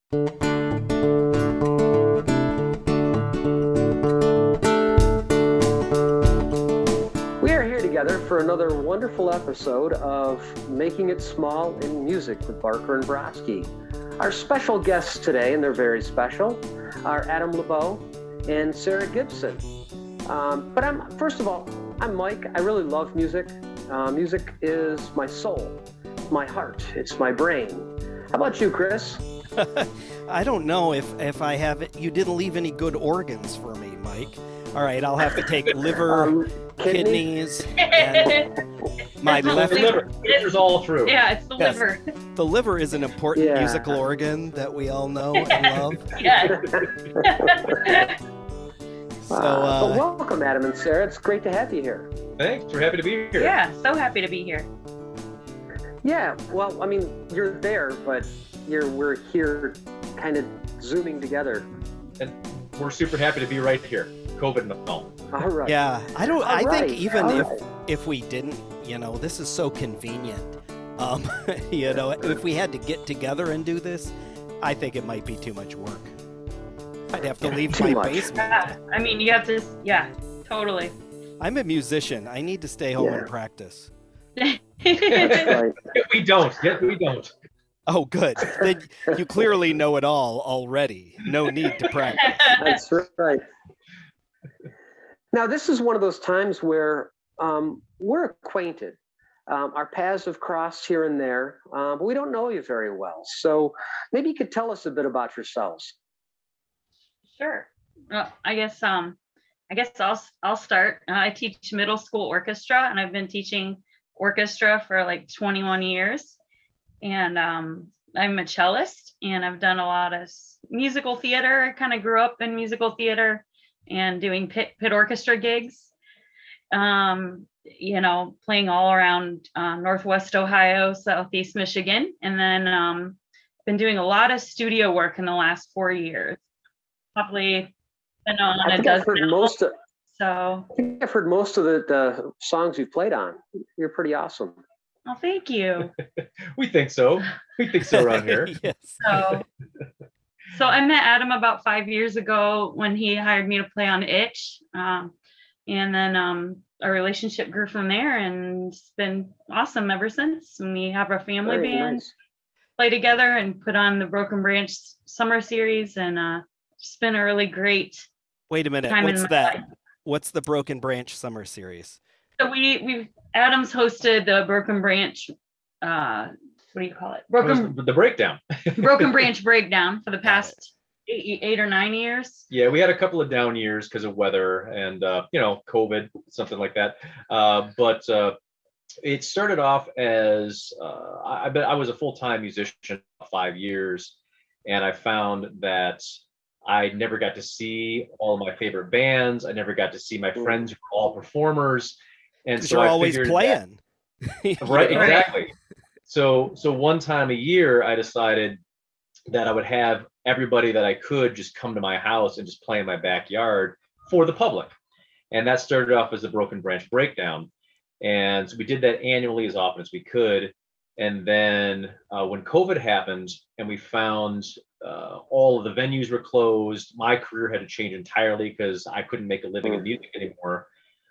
We are here together for another wonderful episode of Making It Small in Music with Barker and Brodsky. Our special guests today, and they're very special, are Adam LeBeau and Sarah Gibson. First of all, I'm Mike. I really love music. Music is my soul, my heart, it's my brain. How about you, Chris? I don't know if I have it. You didn't leave any good organs for me, Mike. All right, I'll have to take liver, kidneys, and my left liver. Liver's all through. Yeah, it's the liver. The liver is an important musical organ that we all know and love. Yeah. But welcome, Adam and Sarah. It's great to have you here. Thanks. We're happy to be here. Yeah, so happy to be here. Yeah, well, I mean, you're there, but we're here kind of zooming together. And we're super happy to be right here. COVID and all. All right. Yeah, I think even All if we didn't, this is so convenient. If we had to get together and do this, I think it might be too much work. I'd have to leave my basement. Yeah, I mean, you have to, totally. I'm a musician. I need to stay home and practice. Right. We don't. Yet we don't. Oh, good. Then you clearly know it all already. No need to practice. That's right. Now, this is one of those times where we're acquainted. Our paths have crossed here and there, but we don't know you very well. So maybe you could tell us a bit about yourselves. Sure. Well, I guess I'll start. I teach middle school orchestra, and I've been teaching orchestra for like 21 years. And I'm a cellist, and I've done a lot of musical theater. I kind of grew up in musical theater and doing pit orchestra gigs. Playing all around Northwest Ohio, Southeast Michigan, and then been doing a lot of studio work in the last 4 years. Probably been on a dozen. I think I've heard most of the songs you've played on. You're pretty awesome. Oh, thank you. We think so. We think so around here. Yes. So I met Adam about 5 years ago when he hired me to play on Itch. And then our relationship grew from there, and it's been awesome ever since. And we have our family band, play together, and put on the Broken Branch Summer Series, and it's been a really great. Wait a minute. What's that? Life. What's the Broken Branch Summer Series? So Adam's hosted the Broken Branch. What do you call it? The breakdown. Broken Branch breakdown for the past 8 or 9 years. Yeah, we had a couple of down years because of weather and COVID, something like that. But it started off as I was a full-time musician for 5 years, and I found that I never got to see all of my favorite bands. I never got to see my friends who were all performers, and so you're always playing. Right, exactly. So one time a year, I decided that I would have everybody that I could just come to my house and just play in my backyard for the public. And that started off as the Broken Branch Breakdown. And so we did that annually as often as we could. And then when COVID happened and we found all of the venues were closed, my career had to change entirely because I couldn't make a living in music anymore,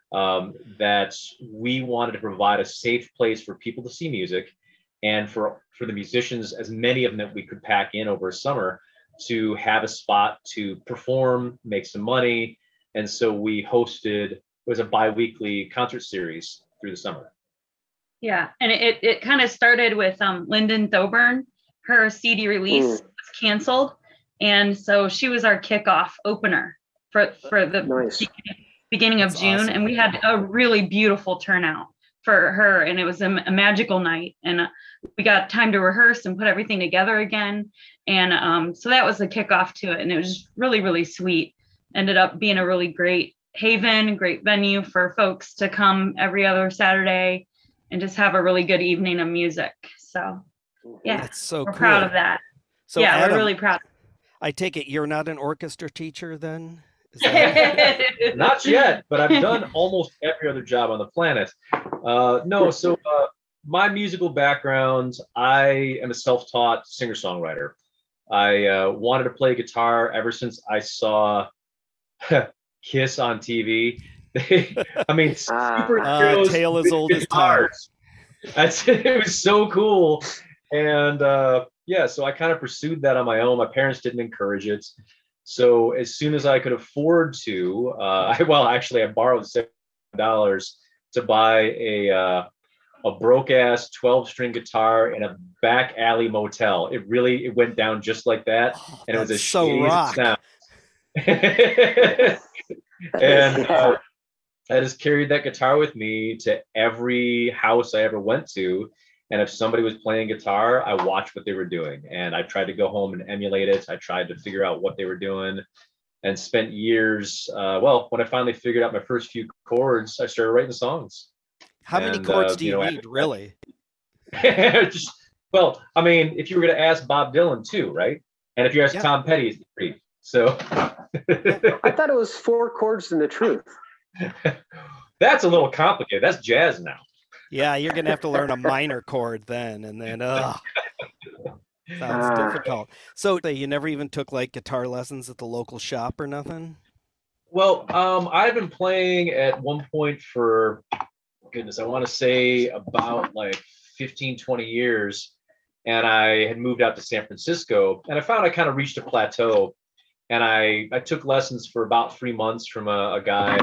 that we wanted to provide a safe place for people to see music, and for the musicians, as many of them that we could pack in over summer, to have a spot to perform, make some money. And so we it was a bi-weekly concert series through the summer. Yeah, and it kind of started with Lyndon Thoburn. Her CD release was canceled, and so she was our kickoff opener for the beginning of June. Awesome. And we had a really beautiful turnout for her, and it was a magical night, and we got time to rehearse and put everything together again. And so that was the kickoff to it, and it was really, really sweet. Ended up being a really great haven, great venue for folks to come every other Saturday and just have a really good evening of music. So yeah, that's so we're cool. proud of that. So yeah, Adam, we're really proud. I take it you're not an orchestra teacher then? Not yet, but I've done almost every other job on the planet. My musical background, I am a self-taught singer-songwriter. I wanted to play guitar ever since I saw Kiss on TV. I mean, superheroes, tale as old as time. It was so cool. And yeah, so I kind of pursued that on my own. My parents didn't encourage it. So as soon as I could afford to, I borrowed $7 to buy a broke ass 12-string guitar in a back alley motel. It went down just like that, and it was as so shitty rock. as it sounds. And I just carried that guitar with me to every house I ever went to. And if somebody was playing guitar, I watched what they were doing. And I tried to go home and emulate it. I tried to figure out what they were doing and spent years. When I finally figured out my first few chords, I started writing songs. How many chords do you need, really? If you were going to ask Bob Dylan too, right? And if you ask Tom Petty, it's 3. So I thought it was 4 chords in the truth. That's a little complicated. That's jazz now. Yeah, you're gonna have to learn a minor chord then, and then sounds difficult. So you never even took like guitar lessons at the local shop or nothing? Well, I've been playing at one point for goodness, I want to say about like 15, 20 years, and I had moved out to San Francisco, and I found I kind of reached a plateau. And I took lessons for about 3 months from a guy.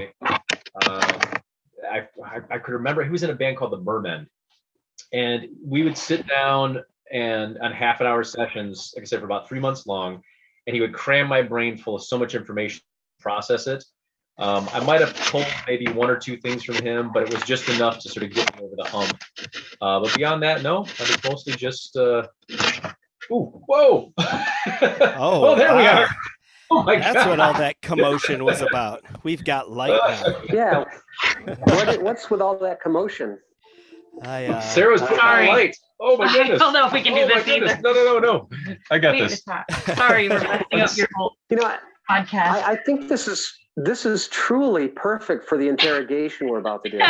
I could remember he was in a band called the Mermen, and we would sit down and on half-an-hour sessions, like I said, for about 3 months long, and he would cram my brain full of so much information to process it. I might have pulled maybe 1 or 2 things from him, but it was just enough to sort of get me over the hump. But beyond that, no, I was mostly just. Whoa! Oh, there we are. Oh my That's God. what all that commotion was about. We've got light now. Yeah. What's with all that commotion? Sarah's putting on light. Oh my goodness. I don't know if we can do this either. No. I got this. Sorry, we're messing up your whole podcast. I think this is truly perfect for the interrogation we're about to do.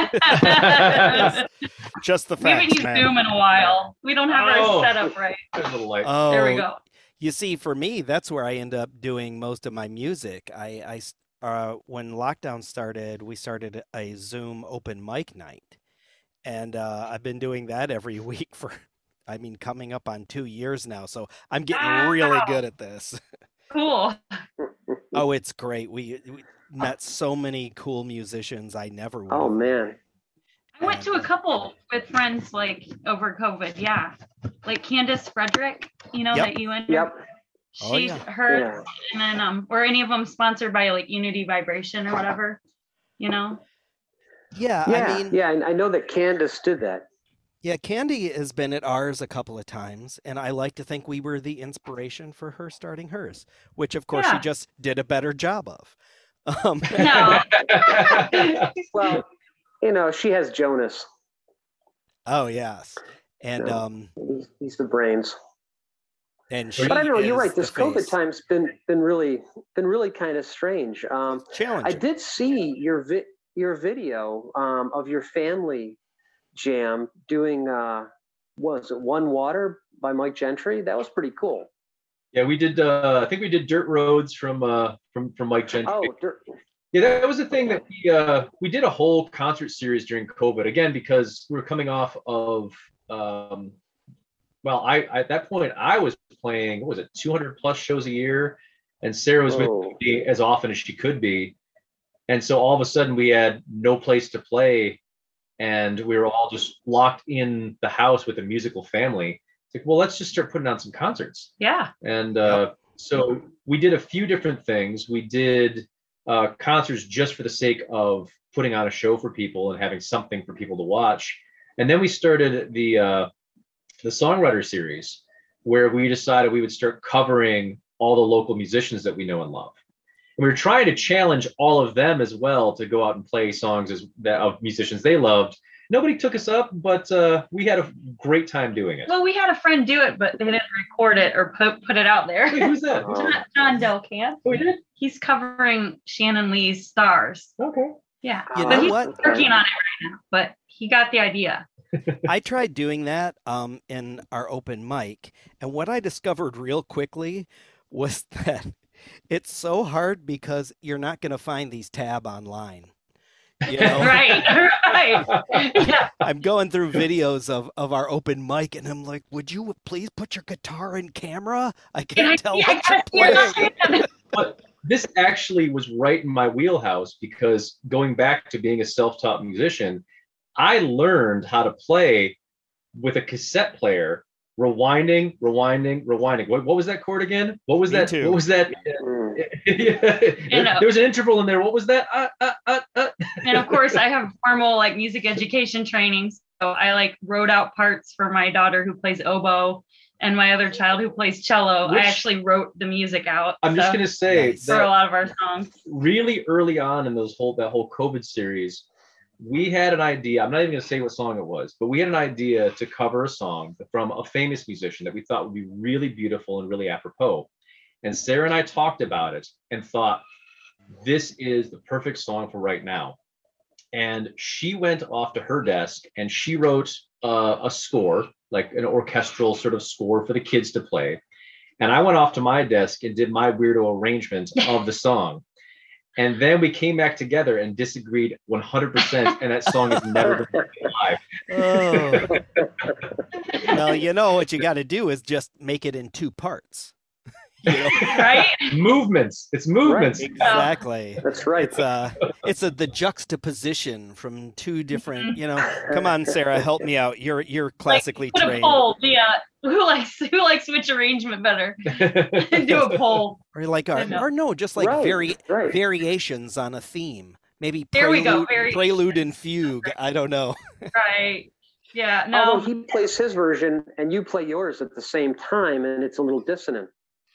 Just the facts, we haven't used Zoom in a while. We don't have our setup right. There's a little light. Oh, there we go. You see, for me, that's where I end up doing most of my music. When lockdown started, we started a Zoom open mic night. And I've been doing that every week for, coming up on 2 years now. So I'm getting really good at this. Cool. Oh, it's great. We met so many cool musicians I never would. Oh, man. I went to a couple with friends like over COVID. Yeah. Like Candace Frederick, that you went. Yep. She's her, and then were any of them sponsored by like Unity Vibration or whatever, Yeah. I know that Candace did that. Yeah, Candy has been at ours a couple of times, and I like to think we were the inspiration for her starting hers, which of course she just did a better job of. No. Well, she has Jonas. Oh yes, and he's the brains. And but I don't know. You're right. This COVID time's been really kind of strange. Challenging. I did see your video of your family jam doing was it One Water by Mike Gentry? That was pretty cool. Yeah, we did. I think we did Dirt Roads from Mike Gentry. Oh, yeah, that was the thing that we did a whole concert series during COVID, again because we were coming off of I at that point I was playing, what was it, 200 plus shows a year, and Sarah was with me as often as she could be, and so all of a sudden we had no place to play, and we were all just locked in the house with a musical family. It's like, well, let's just start putting on some concerts. Yeah. And so we did a few different things. We did concerts just for the sake of putting on a show for people and having something for people to watch. And then we started the songwriter series, where we decided we would start covering all the local musicians that we know and love. And we were trying to challenge all of them as well to go out and play songs of musicians they loved. Nobody took us up, but we had a great time doing it. Well, we had a friend do it, but they didn't record it or put it out there. Wait, who's that? John Del Camp. Oh, we did? He's covering Shannon Lee's Stars. Okay. Yeah. You But know he's what? working on it right now, but he got the idea. I tried doing that in our open mic, and what I discovered real quickly was that it's so hard because you're not going to find these tab online. You know, Right. Yeah. I'm going through videos of our open mic, and I'm like, would you please put your guitar in camera? I can't tell what you're playing. But this actually was right in my wheelhouse, because going back to being a self-taught musician, I learned how to play with a cassette player, rewinding. What was that chord again? What was that? Too. What was that? There was an interval in there. What was that? And of course, I have formal like music education training, so I like wrote out parts for my daughter who plays oboe and my other child who plays cello. I actually wrote the music out. I'm just gonna say for a lot of our songs. Really early on in that whole COVID series, we had an idea. I'm not even going to say what song it was, but we had an idea to cover a song from a famous musician that we thought would be really beautiful and really apropos. And Sarah and I talked about it and thought, this is the perfect song for right now. And she went off to her desk and she wrote a score, like an orchestral sort of score for the kids to play. And I went off to my desk and did my weirdo arrangement of the song. And then we came back together and disagreed 100%, and that song has never been live. Oh. Well, you know what you got to do is just make it in 2 parts. You know? Right? Movements. It's movements. Right. Exactly. That's right. It's the juxtaposition from 2 different. You know, come on, Sarah, help me out. You're classically like, trained. A poll. Yeah. Who likes which arrangement better? Do a poll. Or like just like variations on a theme. Maybe prelude and fugue. I don't know. Right. Yeah. No. Although he plays his version and you play yours at the same time, and it's a little dissonant.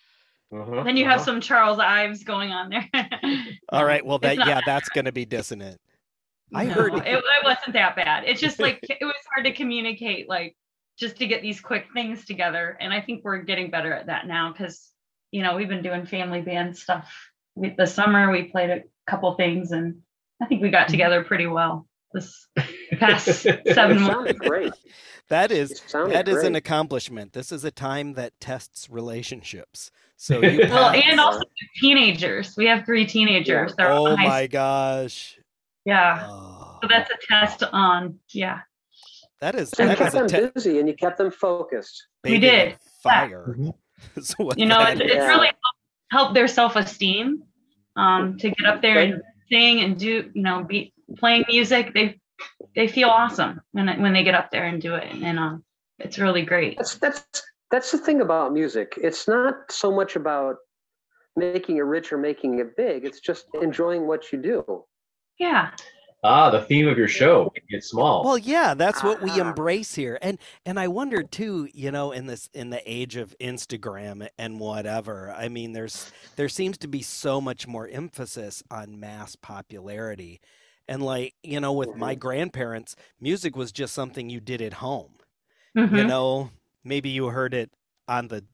Then you have some Charles Ives going on there. All right. Well, that's going to be dissonant. I heard it wasn't that bad. It's just like it was hard to communicate, like just to get these quick things together. And I think we're getting better at that now because we've been doing family band stuff. This summer we played a couple things, and I think we got together pretty well this past 7 months. Great. That is an accomplishment. This is a time that tests relationships. So and also teenagers. We have 3 teenagers. Yeah. Oh my gosh. Yeah. So that's a test on. Yeah. That is. So you kept them busy and you kept them focused. We did. Fire. Yeah. It's really helped their self-esteem. To get up there and sing and do, be playing music. They feel awesome when they get up there and do it, and it's really great. That's the thing about music. It's not so much about making it rich or making it big. It's just enjoying what you do. Yeah. The theme of your show, Make It Small. Well, yeah, that's what we embrace here. And I wonder too, in the age of Instagram and whatever, I mean, there seems to be so much more emphasis on mass popularity. And with my grandparents, music was just something you did at home. Mm-hmm. Maybe you heard it on the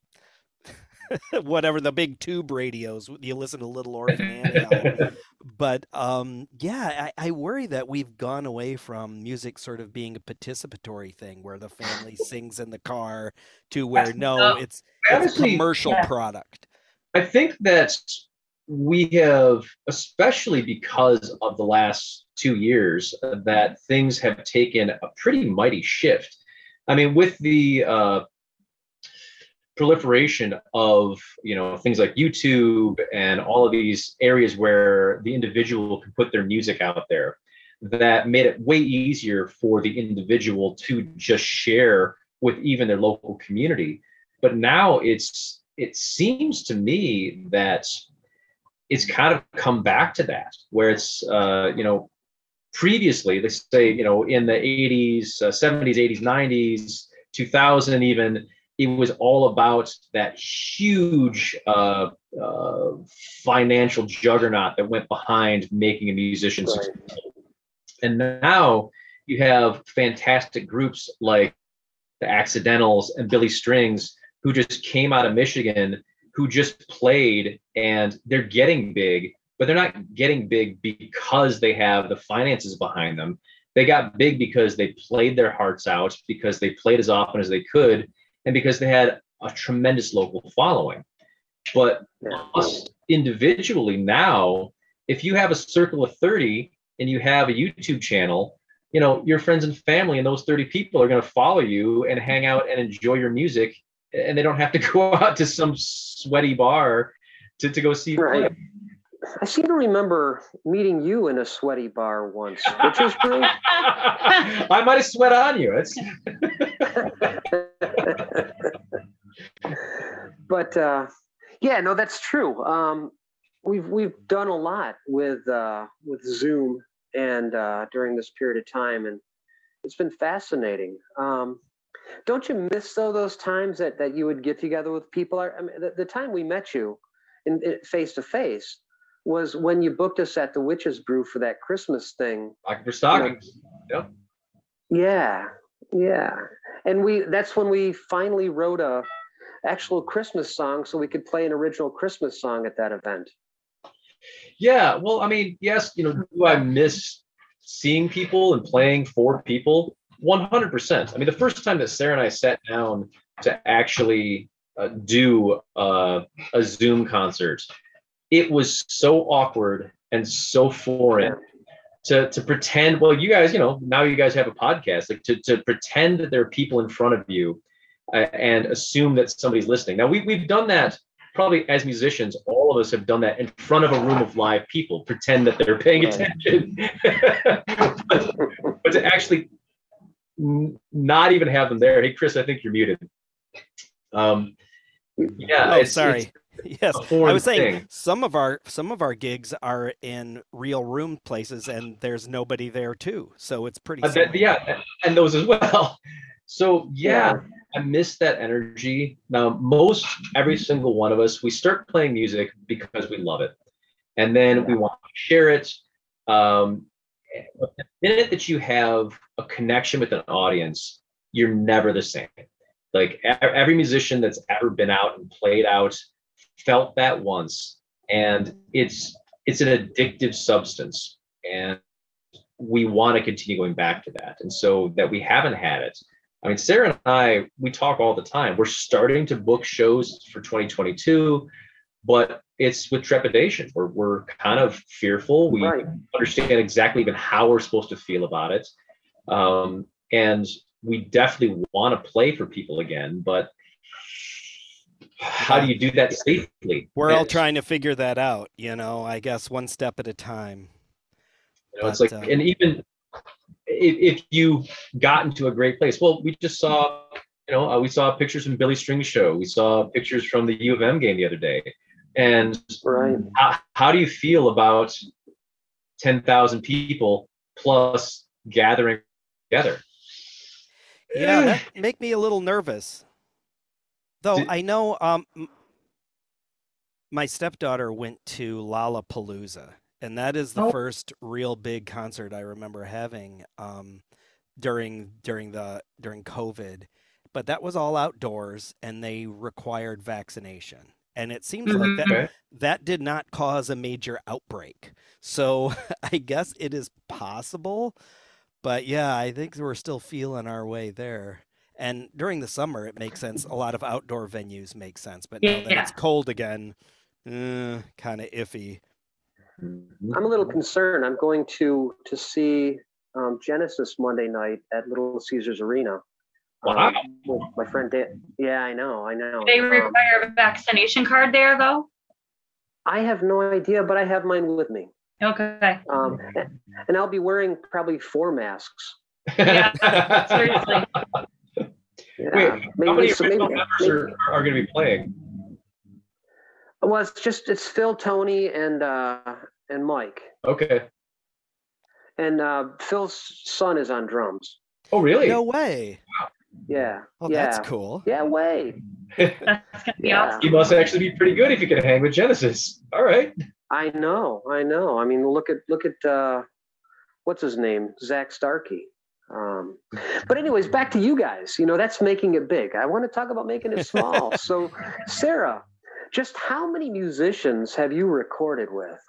whatever, the big tube radios. You listen to Little Orphan Annie. But I worry that we've gone away from music sort of being a participatory thing where the family sings in the car to where it's a commercial product. I think that we have, especially because of the last 2 years, that things have taken a pretty mighty shift. I mean, with the proliferation of things like YouTube and all of these areas where the individual can put their music out there, that made it way easier for the individual to just share with even their local community. But now it seems to me that it's kind of come back to that, where it's previously, let's say in the 80s, 70s, 80s, 90s, 2000 even, it was all about that huge financial juggernaut that went behind making a musician successful. And now you have fantastic groups like the Accidentals and Billy Strings, who just came out of Michigan, who just played, and they're getting big but they're not getting big because they have the finances behind them. They got big because they played their hearts out, because they played as often as they could, and because they had a tremendous local following. But us individually now, if you have a circle of 30 and you have a YouTube channel, you know, your friends and family and those 30 people are going to follow you and hang out and enjoy your music, and they don't have to go out to some sweaty bar to go see you play. I seem to remember meeting you in a sweaty bar once, which is true. I might have sweat on you. It's But yeah, no, that's true. We've done a lot with Zoom and during this period of time, and it's been fascinating. Don't you miss those times that you would get together with people? I mean, the time we met you in face to face was when you booked us at the Witch's Brew for that Christmas thing. like for stockings. Yep. Yeah, yeah. And that's when we finally wrote a actual Christmas song so we could play an original Christmas song at that event. Yeah, well, I mean, yes, you know, do I miss seeing people and playing for people? 100%. I mean, the first time that Sarah and I sat down to actually do a Zoom concert, it was so awkward and so foreign to pretend. Well, you guys, you know, now you guys have a podcast, like to pretend that there are people in front of you and assume that somebody's listening. Now we've done that probably as musicians. All of us have done that in front of a room of live people, pretend that they're paying attention, but to actually not even have them there. Hey, Chris, I think you're muted. Yeah. Oh, sorry. Yes, I was saying thing. some of our gigs are in real room places, and there's nobody there too. So it's pretty. Yeah, and those as well. So yeah, I miss that energy. Now, every single one of us, we start playing music because we love it, and then we want to share it. The minute that you have a connection with an audience, you're never the same. Like every musician that's ever been out and played out felt that once, and it's an addictive substance, and we want to continue going back to that. And so that we haven't had it. I mean, Sarah and I, we talk all the time. We're starting to book shows for 2022, but it's with trepidation. We're kind of fearful. We understand exactly even how we're supposed to feel about it. And we definitely want to play for people again, but how do you do that safely? We're all trying to figure that out, you know, I guess one step at a time. You know, it's like, and even if you got into a great place, well, we just saw, you know, we saw pictures from Billy String's show. We saw pictures from the U of M game the other day. And how do you feel about 10,000 people plus gathering together? Yeah, that make me a little nervous. Though I know my stepdaughter went to Lollapalooza, and that is the first real big concert I remember having during COVID. But that was all outdoors, and they required vaccination. And it seems like that did not cause a major outbreak. So I guess it is possible. But yeah, I think we're still feeling our way there. And during the summer, it makes sense. A lot of outdoor venues make sense. But now that it's cold again, kind of iffy. I'm a little concerned. I'm going to see Genesis Monday night at Little Caesars Arena. Wow. With my friend Dan. Yeah, I know. They require a vaccination card there, though? I have no idea, but I have mine with me. Okay. And I'll be wearing probably 4 masks. Yeah, seriously. Yeah, Wait, how many original members are going to be playing? Well, it's Phil, Tony, and Mike. Okay. And Phil's son is on drums. Oh, really? No way. Wow. Yeah. Well, that's cool. Yeah, way. That's gonna be awesome. He must actually be pretty good if you can hang with Genesis. All right. I know. I mean, look at what's his name, Zach Starkey. But anyways, back to you guys. You know, that's making it big. I want to talk about making it small. So, Sarah, just how many musicians have you recorded with?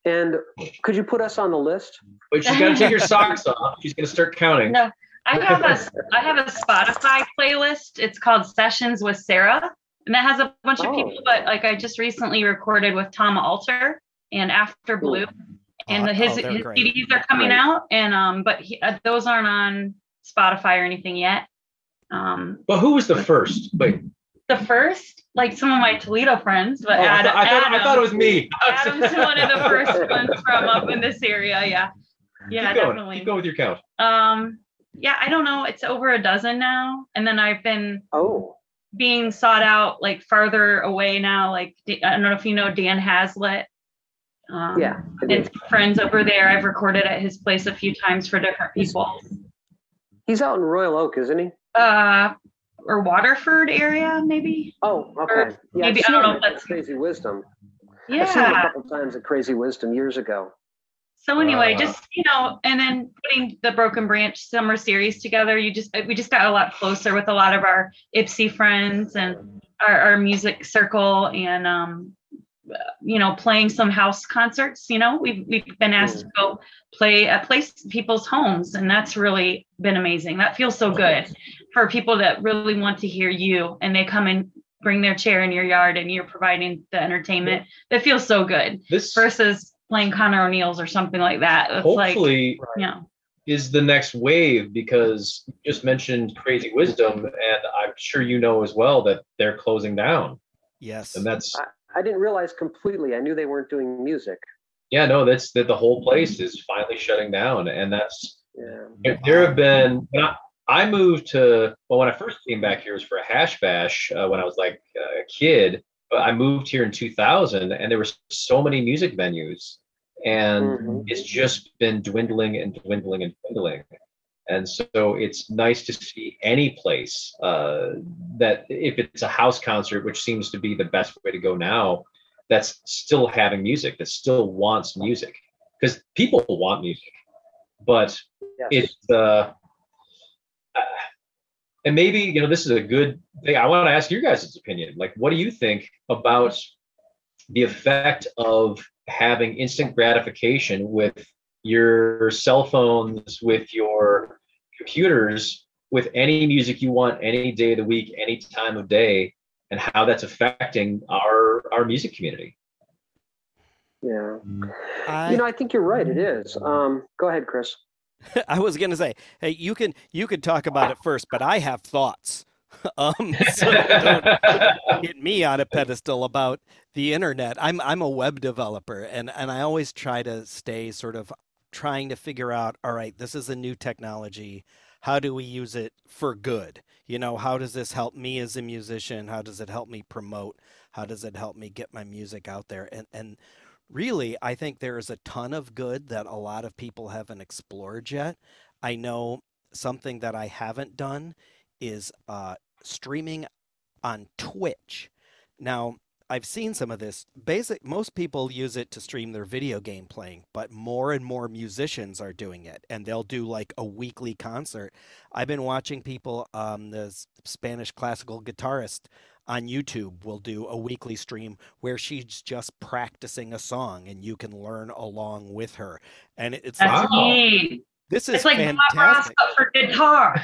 And could you put us on the list? But she's got to take her socks off. She's going to start counting. No, I have a Spotify playlist. It's called Sessions with Sarah, and that has a bunch of people. But like I just recently recorded with Tom Alter and After Blue, and his CDs are coming out. And but those aren't on Spotify or anything yet. But who was the first? Wait. The first, like some of my Toledo friends, but I thought it was me. Adam's one of the first ones from up in this area. Yeah, definitely. Keep going with your count. Yeah, I don't know. It's over a dozen now, and then I've been being sought out like farther away now. Like I don't know if you know Dan Hazlitt. And friends over there. I've recorded at his place a few times for different people. He's out in Royal Oak, isn't he? Or Waterford area, maybe. Oh, okay. Yeah, maybe I don't know if that's Crazy Wisdom. Yeah. I've seen him a couple times at Crazy Wisdom years ago. So anyway, just and then putting the Broken Branch summer series together, we just got a lot closer with a lot of our Ipsy friends and our music circle, and playing some house concerts. We've been asked to go play at people's homes, and that's really been amazing. That feels so good for people that really want to hear you, and they come and bring their chair in your yard and you're providing the entertainment. That feels so good versus playing Connor O'Neill's or something like that. It's hopefully is the next wave, because you just mentioned Crazy Wisdom, and I'm sure you know as well that they're closing down. Yes. And that's I didn't realize completely. I knew they weren't doing music. Yeah, no, that's that the whole place is finally shutting down. And that's there have been I moved to, when I first came back here, it was for a hash bash when I was like a kid. But I moved here in 2000, and there were so many music venues, and it's just been dwindling and dwindling and dwindling. And so it's nice to see any place that, if it's a house concert, which seems to be the best way to go now, that's still having music, that still wants music, because people want music, but it's and maybe, this is a good thing. I want to ask your guys' opinion. Like, what do you think about the effect of having instant gratification with your cell phones, with your computers, with any music you want, any day of the week, any time of day, and how that's affecting our music community? Yeah. I think you're right. It is. Go ahead, Chris. I was going to say, hey, you could talk about it first, but I have thoughts. So don't get me on a pedestal about the internet. I'm a web developer, and I always try to stay sort of trying to figure out, all right, this is a new technology. How do we use it for good? How does this help me as a musician? How does it help me promote? How does it help me get my music out there? And really, I think there is a ton of good that a lot of people haven't explored yet. I know something that I haven't done is streaming on Twitch. Now, I've seen some of this. Most people use it to stream their video game playing, but more and more musicians are doing it, and they'll do like a weekly concert. I've been watching people, the Spanish classical guitarist on YouTube will do a weekly stream where she's just practicing a song, and you can learn along with her. And it's that's neat. This is like fantastic. Bob Ross, but for guitar.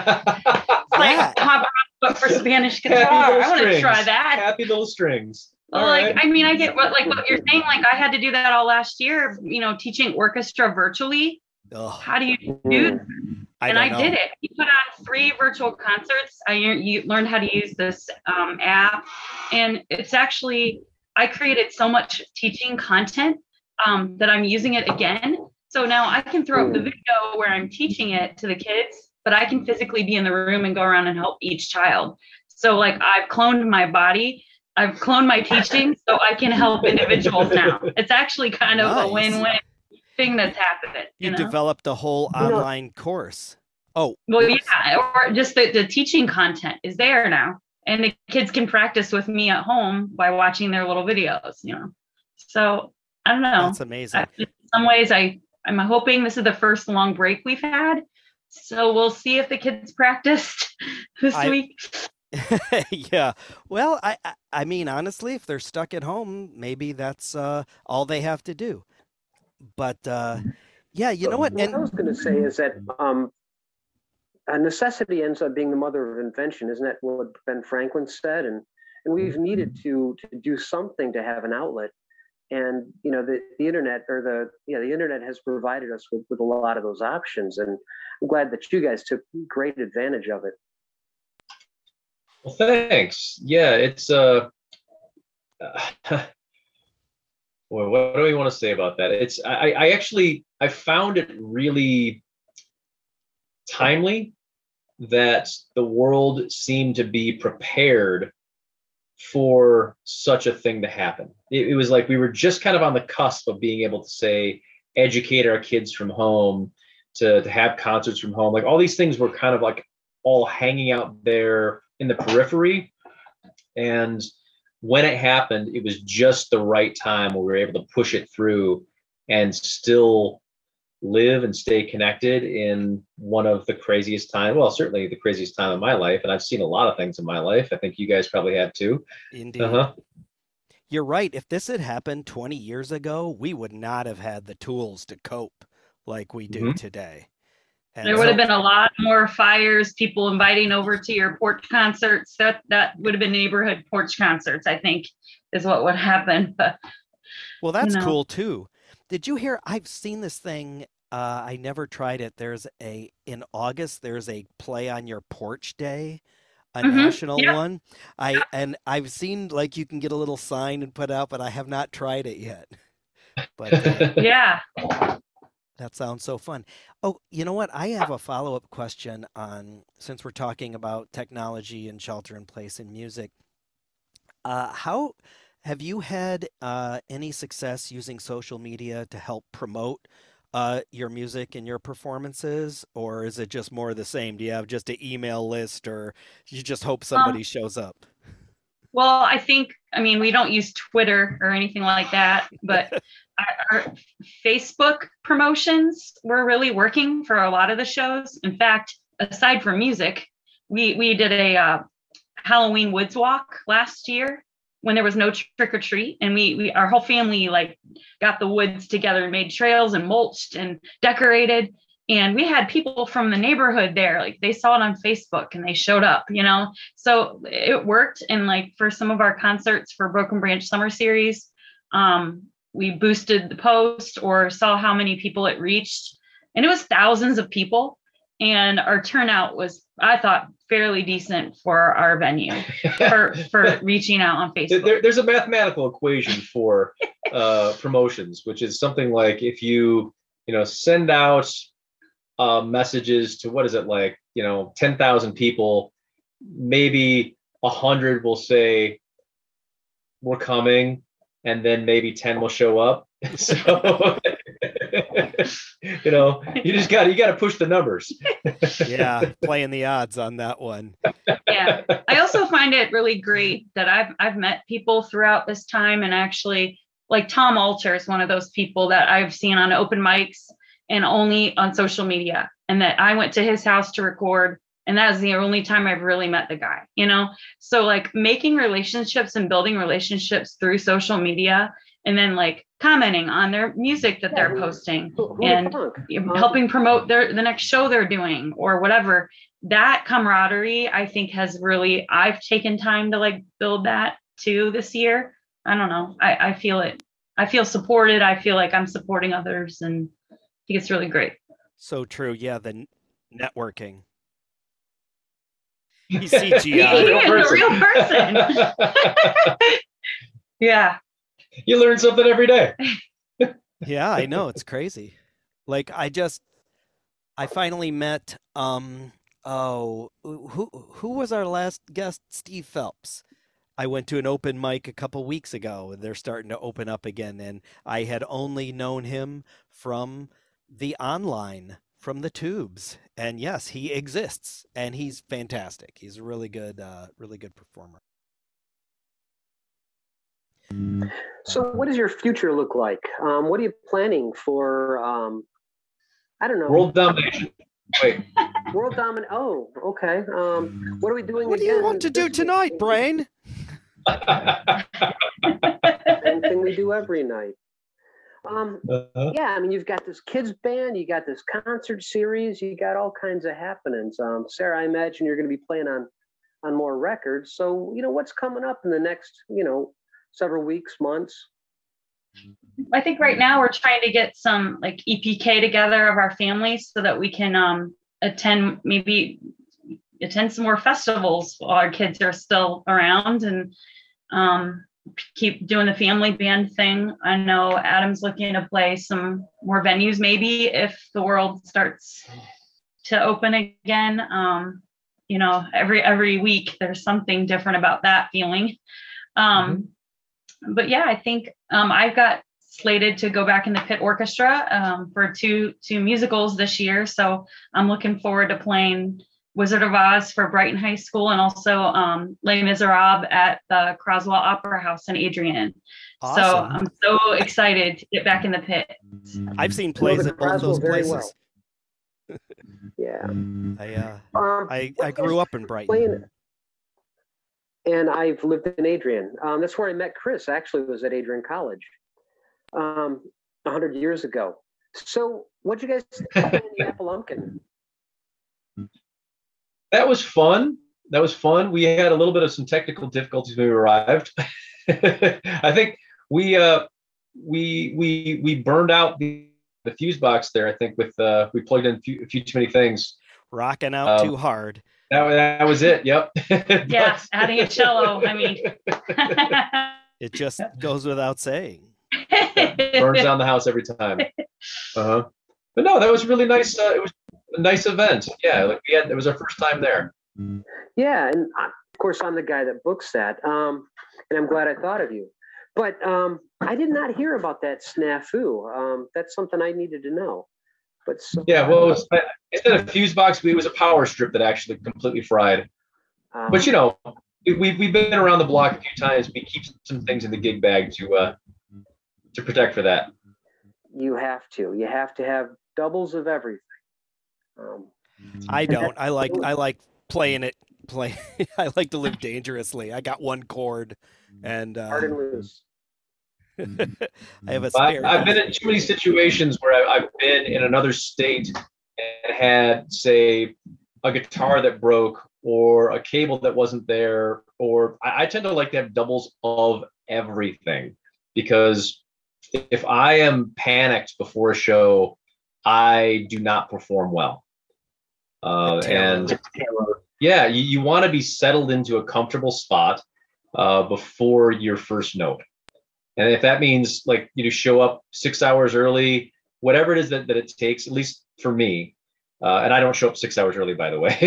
It's like Bob Ross, but for Spanish guitar. I want to try that. Happy little strings. Right. I mean, I get what you're saying. Like, I had to do that all last year, teaching orchestra virtually. How do you do that? I did it. You put on 3 virtual concerts. You learned how to use this app, and it's actually, I created so much teaching content that I'm using it again. So now I can throw up the video where I'm teaching it to the kids, but I can physically be in the room and go around and help each child. So like, I've cloned my body, I've cloned my teaching, so I can help individuals now. It's actually kind of a win-win thing that's happened. You developed a whole online course. Oh, well, yeah, or just the teaching content is there now, and the kids can practice with me at home by watching their little videos. So I don't know. That's amazing. In some ways, I'm hoping this is the first long break we've had, so we'll see if the kids practiced this week. Yeah. Well, I mean, honestly, if they're stuck at home, maybe that's all they have to do. But yeah, you know what? What I was going to say is that a necessity ends up being the mother of invention. Isn't that what Ben Franklin said? And we've needed to do something to have an outlet. And the internet the internet has provided us with a lot of those options. And I'm glad that you guys took great advantage of it. Well, thanks. Yeah, it's boy, what do we want to say about that? It's I actually found it really timely that the world seemed to be prepared for such a thing to happen. It was like we were just kind of on the cusp of being able to say, educate our kids from home, to have concerts from home. Like all these things were kind of like all hanging out there in the periphery. And when it happened, it was just the right time where we were able to push it through and still live and stay connected in one of the craziest times. Well, certainly the craziest time of my life. And I've seen a lot of things in my life. I think you guys probably have too. Indeed. You're right. If this had happened 20 years ago, we would not have had the tools to cope like we do today. And there would have been a lot more fires, people inviting over to your porch concerts. That would have been neighborhood porch concerts, I think, is what would happen. But, well, that's cool too. Did you hear? I've seen this thing. I never tried it. In August, there's a Play on Your Porch Day, a national one. I've seen like you can get a little sign and put out, but I have not tried it yet. But yeah. That sounds so fun. Oh, you know what? I have a follow-up question since we're talking about technology and shelter in place in music. How have you had any success using social media to help promote your music and your performances, or is it just more of the same? Do you have just an email list, or you just hope somebody shows up? Well, we don't use Twitter or anything like that, but our Facebook promotions were really working for a lot of the shows. In fact, aside from music, we did a Halloween woods walk last year when there was no trick or treat, and we our whole family like got the woods together and made trails and mulched and decorated. And we had people from the neighborhood there, like they saw it on Facebook and they showed up, so it worked. And like for some of our concerts for Broken Branch Summer Series, we boosted the post or saw how many people it reached. And it was thousands of people. And our turnout was, I thought, fairly decent for our venue for reaching out on Facebook. There's a mathematical equation for promotions, which is something like if you send out messages to, what is it, like 10,000 people, maybe 100 will say we're coming, and then maybe 10 will show up. So you got to push the numbers. Yeah, playing the odds on that one. Yeah, I also find it really great that I've met people throughout this time, and actually, like Tom Alter is one of those people that I've seen on open mics and only on social media, and that I went to his house to record, and that was the only time I've really met the guy, So like making relationships and building relationships through social media, and then like commenting on their music that they're posting and helping promote the next show they're doing or whatever. That camaraderie, I think, I've taken time to like build that too this year. I don't know. I feel it. I feel supported. I feel like I'm supporting others, and I think it's really great. So true. Yeah, the networking. He's CGI. He is a real person. Yeah. You learn something every day. Yeah, I know. It's crazy. Like I finally met who was our last guest? Steve Phelps. I went to an open mic a couple weeks ago, and they're starting to open up again, and I had only known him from the online, from the tubes. And yes, he exists, and he's fantastic. He's a really good performer. So what does your future look like? What are you planning for, I don't know. World domination. Wait. World domination. Oh, okay. What are we doing What do you want to do tonight, Brain? Same thing we do every night. Yeah, I mean, you've got this kids band, you got this concert series, you got all kinds of happenings. Sarah, I imagine you're going to be playing on more records. So, what's coming up in the next, several weeks, months? I think right now we're trying to get some like EPK together of our families so that we can attend some more festivals while our kids are still around, and keep doing the family band thing. I know Adam's looking to play some more venues, maybe if the world starts to open again. Every week there's something different about that feeling. But yeah, I think I've got slated to go back in the pit orchestra for two musicals this year. So I'm looking forward to playing Wizard of Oz for Brighton High School, and also Les Miserables at the Croswell Opera House in Adrian. Awesome. So I'm so excited to get back in the pit. I've seen plays at both those places. Well. Yeah. I grew up in Brighton. And I've lived in Adrian. That's where I met Chris, actually, was at Adrian College 100 years ago. So what'd you guys think of the Appalumpkin? That was fun. We had a little bit of some technical difficulties when we arrived. I think we burned out the fuse box there. I think we plugged in a few too many things. Rocking out too hard. That was it. Yep. Yeah, adding a cello. I mean, it just goes without saying. Burns down the house every time. But no, that was really nice. It was a nice event. Yeah, it was our first time there. Yeah, and of course I'm the guy that books that, and I'm glad I thought of you. But I did not hear about that snafu. That's something I needed to know. But yeah, well, instead of fuse box, it was a power strip that actually completely fried. But we've been around the block a few times. We keep some things in the gig bag to protect for that. You have to have doubles of everything. I don't. I like playing it. I like to live dangerously. I got one chord, and hard and loose. I have a spare. I've been in too many situations where I've been in another state and had, say, a guitar that broke or a cable that wasn't there, or I tend to like to have doubles of everything, because if I am panicked before a show, I do not perform well. And yeah, you want to be settled into a comfortable spot before your first note. And if that means show up 6 hours early, whatever it is that it takes, at least for me, and I don't show up 6 hours early, by the way.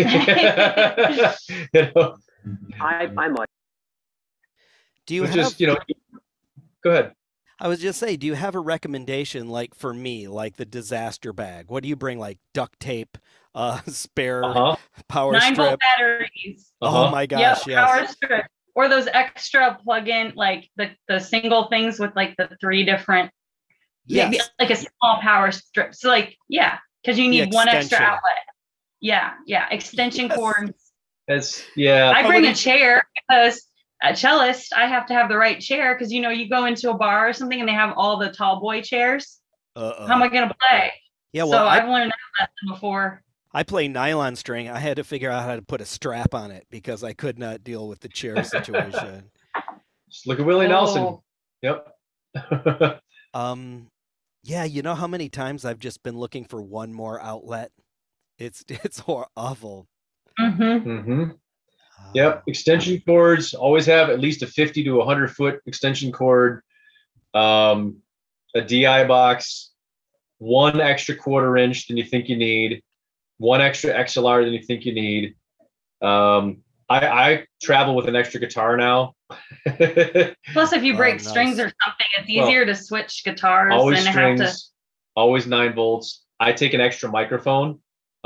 I might. Do you go ahead. I was just saying, do you have a recommendation, like for me, like the disaster bag? What do you bring? Like duct tape, spare power 9-volt strip, batteries. Oh my gosh, yes. Power strip. Or those extra plug-in, like the single things with like the 3 different, like a small power strip. So because you need one extra outlet. Yeah, extension cords. I bring a chair because a cellist, I have to have the right chair, because you go into a bar or something and they have all the tall boy chairs. How am I going to play? Yeah, well, so I've learned that lesson before. I play nylon string. I had to figure out how to put a strap on it because I could not deal with the chair situation. Just look at Willie Nelson. Yep. Yeah, you know how many times I've just been looking for one more outlet? It's awful. Yep. Extension cords, always have at least a 50 to 100 foot extension cord, a DI box, 1 extra 1/4 inch than you think you need, 1 extra XLR than you think you need. I travel with an extra guitar now. Plus, if you break strings or something, it's easier to switch guitars. Always strings, always 9 volts. I take an extra microphone.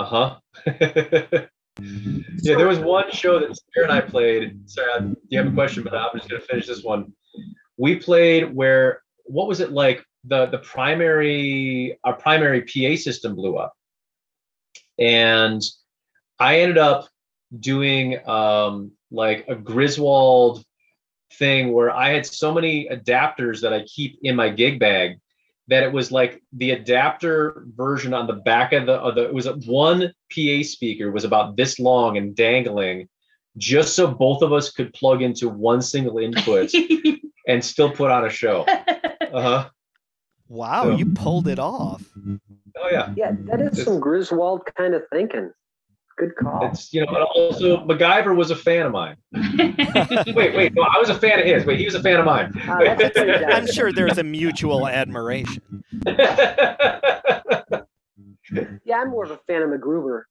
Yeah, there was one show that Sarah and I played. Sarah, you have a question, but I'm just going to finish this one. We played what was it like? Our primary PA system blew up. And I ended up doing like a Griswold thing where I had so many adapters that I keep in my gig bag that it was like the adapter version on the back of the it was one PA speaker was about this long and dangling, just so both of us could plug into one single input and still put on a show. Uh-huh. Wow, you pulled it off. Oh yeah. Yeah, that is some Griswold kind of thinking. Good call. It's, you know, and also MacGyver was a fan of mine. wait, no, I was a fan of his. Wait, he was a fan of mine. I'm sure there's a mutual admiration. Yeah, I'm more of a fan of MacGruber.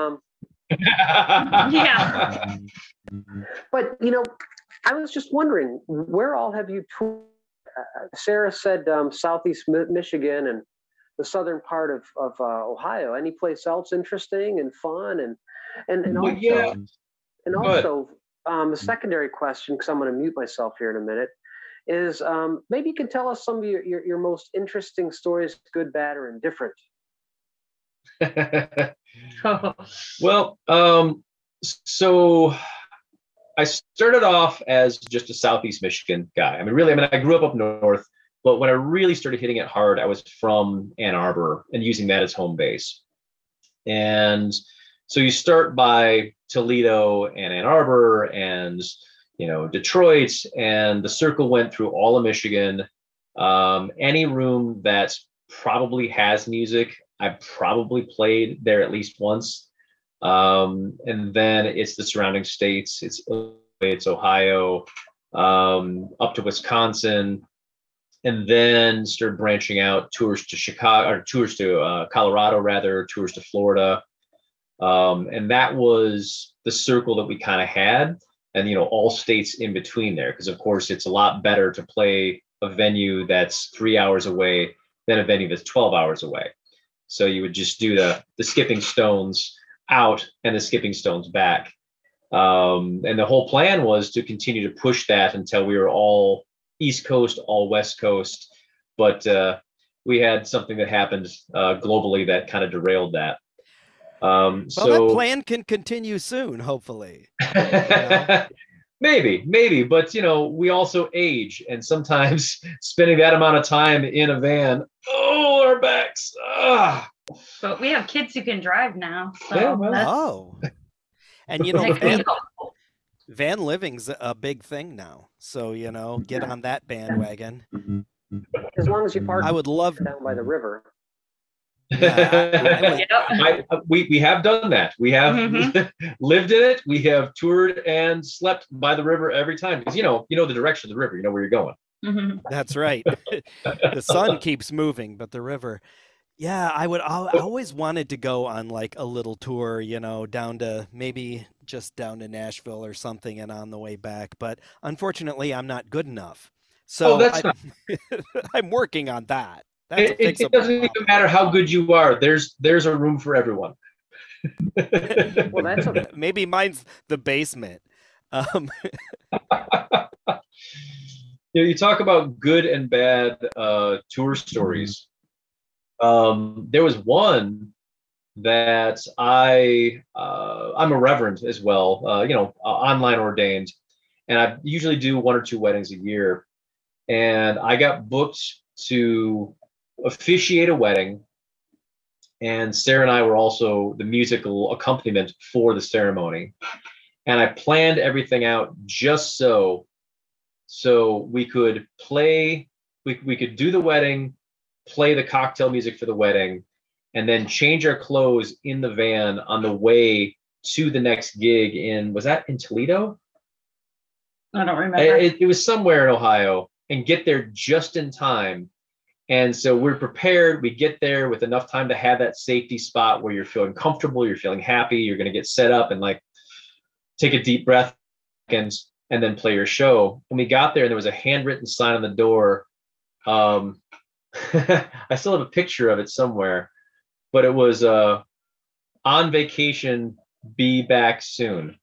Yeah. But, you know, I was just wondering, where all have you toured? Sarah said Southeast Michigan and the southern part of Ohio. Any place else interesting and fun? And well, also, yeah. And also the secondary question, because I'm going to mute myself here in a minute, is maybe you can tell us some of your most interesting stories, good, bad, or indifferent. Well, so I started off as just a Southeast Michigan guy. I mean, I grew up north, but when I really started hitting it hard, I was from Ann Arbor and using that as home base. And so you start by Toledo and Ann Arbor and, you know, Detroit, and the circle went through all of Michigan. Any room that probably has music, I probably played there at least once. And then it's the surrounding states. It's Ohio, up to Wisconsin, and then started branching out, tours to Chicago, or tours to Colorado, rather, tours to Florida. And that was the circle that we kind of had, and, you know, all states in between there, because of course it's a lot better to play a venue that's 3 hours away than a venue that's 12 hours away. So you would just do the skipping stones out and the skipping stones back. And the whole plan was to continue to push that until we were all East Coast, all West Coast. But we had something that happened globally that kind of derailed that. Well, that plan can continue soon, hopefully. You know? Maybe, but, you know, we also age, and sometimes spending that amount of time in a van, our backs. But we have kids who can drive now. So yeah, well, and, you know, van living's a big thing now. So, you know, get on that bandwagon. As long as you park, I would love down by the river. Yeah, we have done that. We have lived in it. We have toured and slept by the river every time, because you know the direction of the river. You know where you're going. That's right. The sun keeps moving, but the river. Yeah, I always wanted to go on like a little tour, you know, down to Nashville or something, and on the way back. But unfortunately, I'm not good enough. So I'm working on that. It doesn't even matter how good you are. There's a room for everyone. Well, that's maybe mine's the basement. You talk about good and bad tour stories. There was one that I'm a reverend as well, online ordained, and I usually do 1 or 2 weddings a year, and I got booked to officiate a wedding, and Sarah and I were also the musical accompaniment for the ceremony, and I planned everything out just so we could play, we could do the wedding, play the cocktail music for the wedding, and then change our clothes in the van on the way to the next gig was that in Toledo? I don't remember. It was somewhere in Ohio, and get there just in time. And so we're prepared. We get there with enough time to have that safety spot where you're feeling comfortable, you're feeling happy, you're going to get set up and like take a deep breath and then play your show. When we got there, and there was a handwritten sign on the door. I still have a picture of it somewhere, but it was on vacation, be back soon.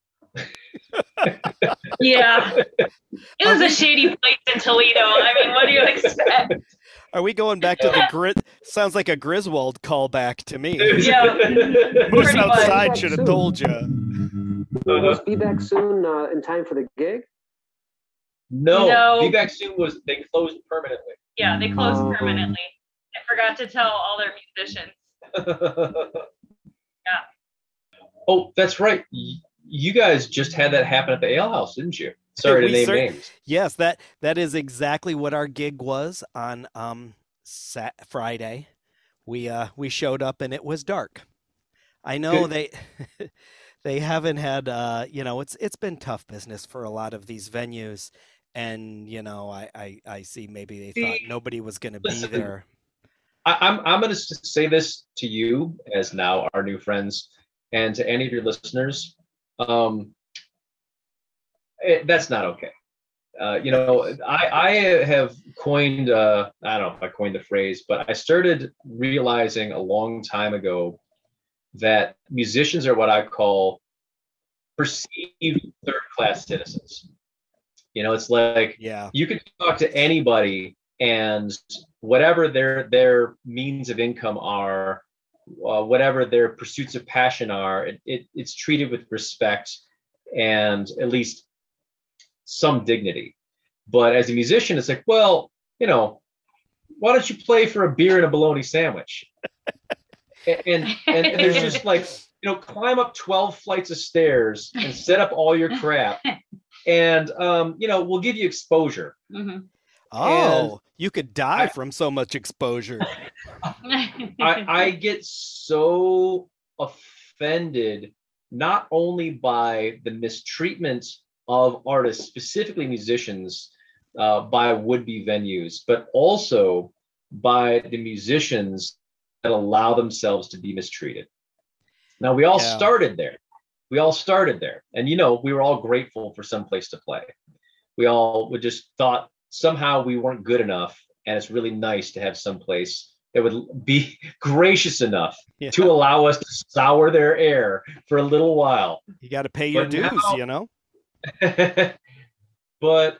Yeah, it was a shady place in Toledo. I mean, what do you expect? Are we going back to the sounds like a Griswold callback to me. Yeah. Moose outside should have told you. Was Be Back Soon in time for the gig? No. Be Back Soon they closed permanently. Yeah, they closed permanently. forgot to tell all their musicians. Yeah. Oh, that's right. You guys just had that happen at the Ale House, didn't you? Sorry to name names. Yes, that is exactly what our gig was on Friday. We showed up and it was dark. I know they they haven't had it's been tough business for a lot of these venues, and I see maybe they thought nobody was going to be there. I'm going to say this to you as now our new friends, and to any of your listeners. That's not okay. I have coined, I don't know if I coined the phrase, but I started realizing a long time ago that musicians are what I call perceived third-class citizens. It's like, you could talk to anybody, and whatever their means of income are, whatever their pursuits of passion are, it's treated with respect and at least some dignity. But as a musician, it's like, well, why don't you play for a beer and a bologna sandwich? and there's just like, climb up 12 flights of stairs and set up all your crap, and we'll give you exposure. Mm-hmm. Oh, you could die from so much exposure. I get so offended, not only by the mistreatment of artists, specifically musicians, by would-be venues, but also by the musicians that allow themselves to be mistreated. Now, we all started there. And, we were all grateful for some place to play. We all would just thought somehow we weren't good enough, and it's really nice to have some place that would be gracious enough to allow us to sour their air for a little while. You got to pay your dues, But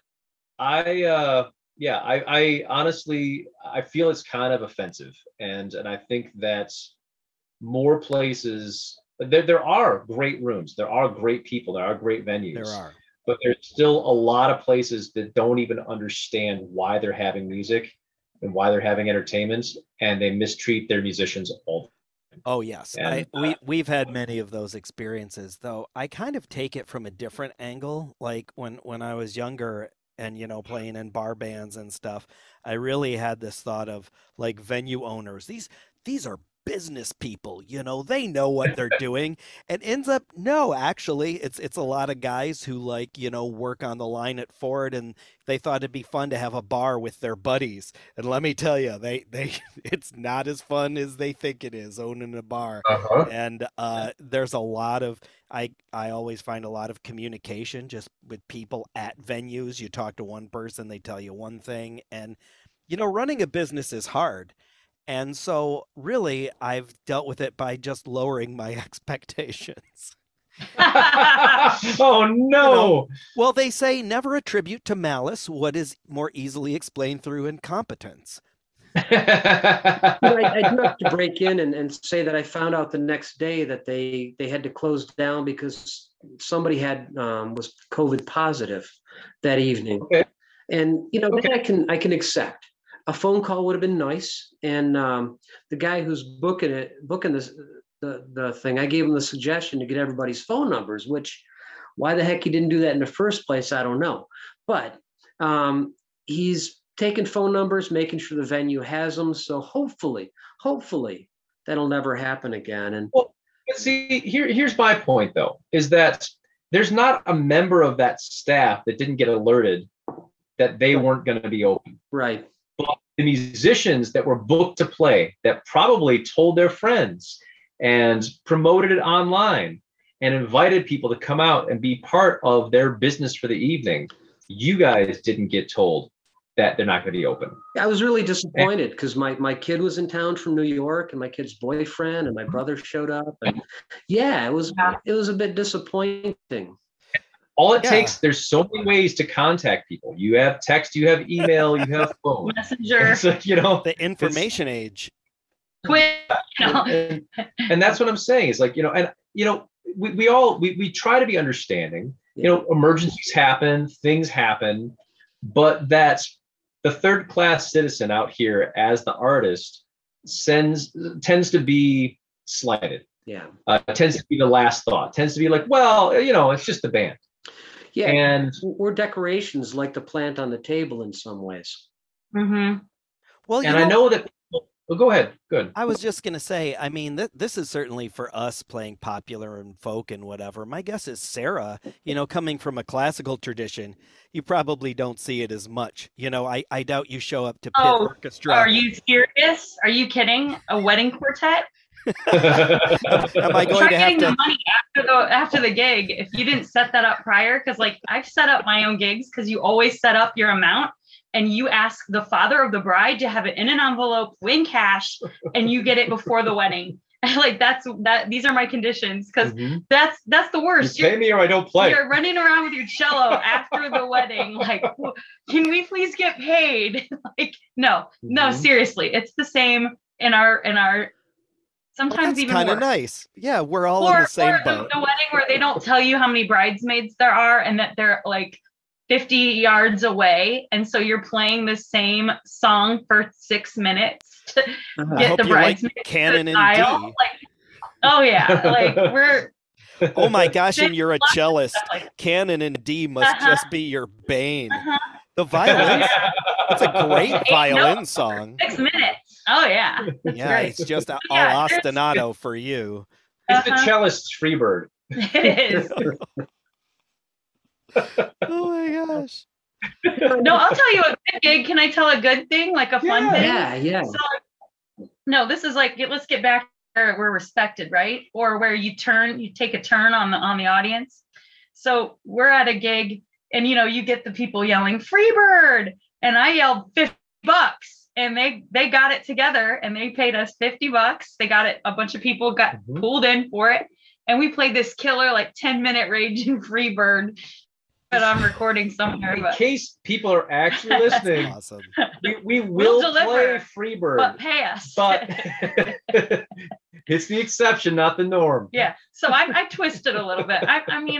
I honestly, I feel it's kind of offensive, and I think that more places, there are great rooms, there are great people, there are great venues. There are. But there's still a lot of places that don't even understand why they're having music and why they're having entertainment, and they mistreat their musicians all the time. Oh, yes. And, we've had many of those experiences, though. I kind of take it from a different angle. Like when I was younger and, playing in bar bands and stuff, I really had this thought of like venue owners. These are business people, they know what they're doing. And ends up, no, actually it's a lot of guys who work on the line at Ford, and they thought it'd be fun to have a bar with their buddies. And let me tell you, they it's not as fun as they think it is owning a bar. And there's a lot of, I always find a lot of communication just with people at venues. You talk to one person, they tell you one thing, and running a business is hard. And so really, I've dealt with it by just lowering my expectations. Oh, no. Well, they say never attribute to malice what is more easily explained through incompetence. I do have to break in and say that I found out the next day that they had to close down because somebody was COVID positive that evening. Okay. And, that I can accept. A phone call would have been nice, and the guy who's booking this the thing, I gave him the suggestion to get everybody's phone numbers. Which, why the heck he didn't do that in the first place, I don't know. But he's taking phone numbers, making sure the venue has them. So hopefully, that'll never happen again. And well, see, here's my point though, is that there's not a member of that staff that didn't get alerted that they weren't going to be open. Right. But the musicians that were booked to play, that probably told their friends and promoted it online and invited people to come out and be part of their business for the evening, you guys didn't get told that they're not going to be open. I was really disappointed because my kid was in town from New York, and my kid's boyfriend and my brother showed up. And it was a bit disappointing. All it takes, there's so many ways to contact people. You have text, you have email, you have phone. Messenger. It's like, the information age. And that's what I'm saying. Is like, we try to be understanding. Emergencies happen, things happen, but that's the third class citizen out here as the artist tends to be slighted. Yeah. Tends to be the last thought. Tends to be like, well, it's just the band. Yeah. And we're decorations like the plant on the table in some ways. Mm-hmm. Well, and I know that. Well, go ahead. Good. I was just going to say, I mean, this is certainly for us playing popular and folk and whatever. My guess is Sarah, coming from a classical tradition, you probably don't see it as much. I doubt you show up to pit orchestra. Are you serious? Are you kidding? A wedding quartet? Am I going to have to the money after the gig if you didn't set that up prior? Because I've set up my own gigs because you always set up your amount and you ask the father of the bride to have it in an envelope in cash and you get it before the wedding. These are my conditions because that's the worst. You pay me or I don't play. You're running around with your cello after the wedding. Can we please get paid? No, seriously, it's the same in our. Sometimes that's even kind of nice. Yeah, we're all in the same boat. The wedding where they don't tell you how many bridesmaids there are and that they're 50 yards away, and so you're playing the same song for 6 minutes to get the bridesmaids Canon in D. Oh yeah, we're. Oh my gosh, and you're a cellist. Canon in D must just be your bane. The violin. It's a great violin song. 6 minutes. Oh yeah. Yeah, it's just all ostinato for you. It's the cellist's Freebird. It is. Oh my gosh. No, I'll tell you a good gig. Can I tell a good thing? A fun thing? Yeah. So, this is let's get back where we're respected, right? Or where you take a turn on the audience. So we're at a gig and you get the people yelling Freebird and I yelled $50 and they got it together and they paid us $50. They got it. A bunch of people got pulled in for it. And we played this killer 10-minute Raging Freebird that I'm recording somewhere. In case people are actually listening, awesome. we will play Freebird. But pay us. But it's the exception, not the norm. Yeah. So I twisted a little bit.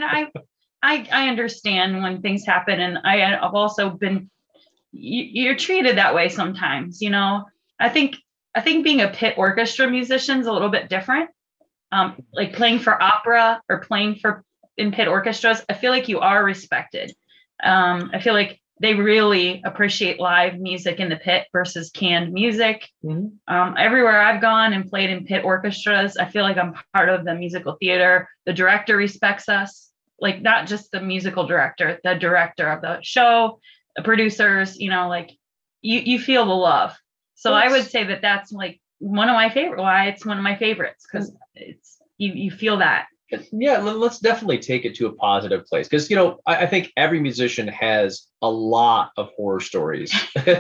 I understand when things happen. And I've also been, you're treated that way sometimes, I think being a pit orchestra musician is a little bit different. Playing for opera or playing in pit orchestras, I feel like you are respected. I feel like they really appreciate live music in the pit versus canned music. Everywhere I've gone and played in pit orchestras, I feel like I'm part of the musical theater. The director respects us, not just the musical director, the director of the show, the producers, you feel the love. So I would say that's one of my favorite. Why it's one of my favorites because it's you feel that. Yeah, let's definitely take it to a positive place because I think every musician has a lot of horror stories.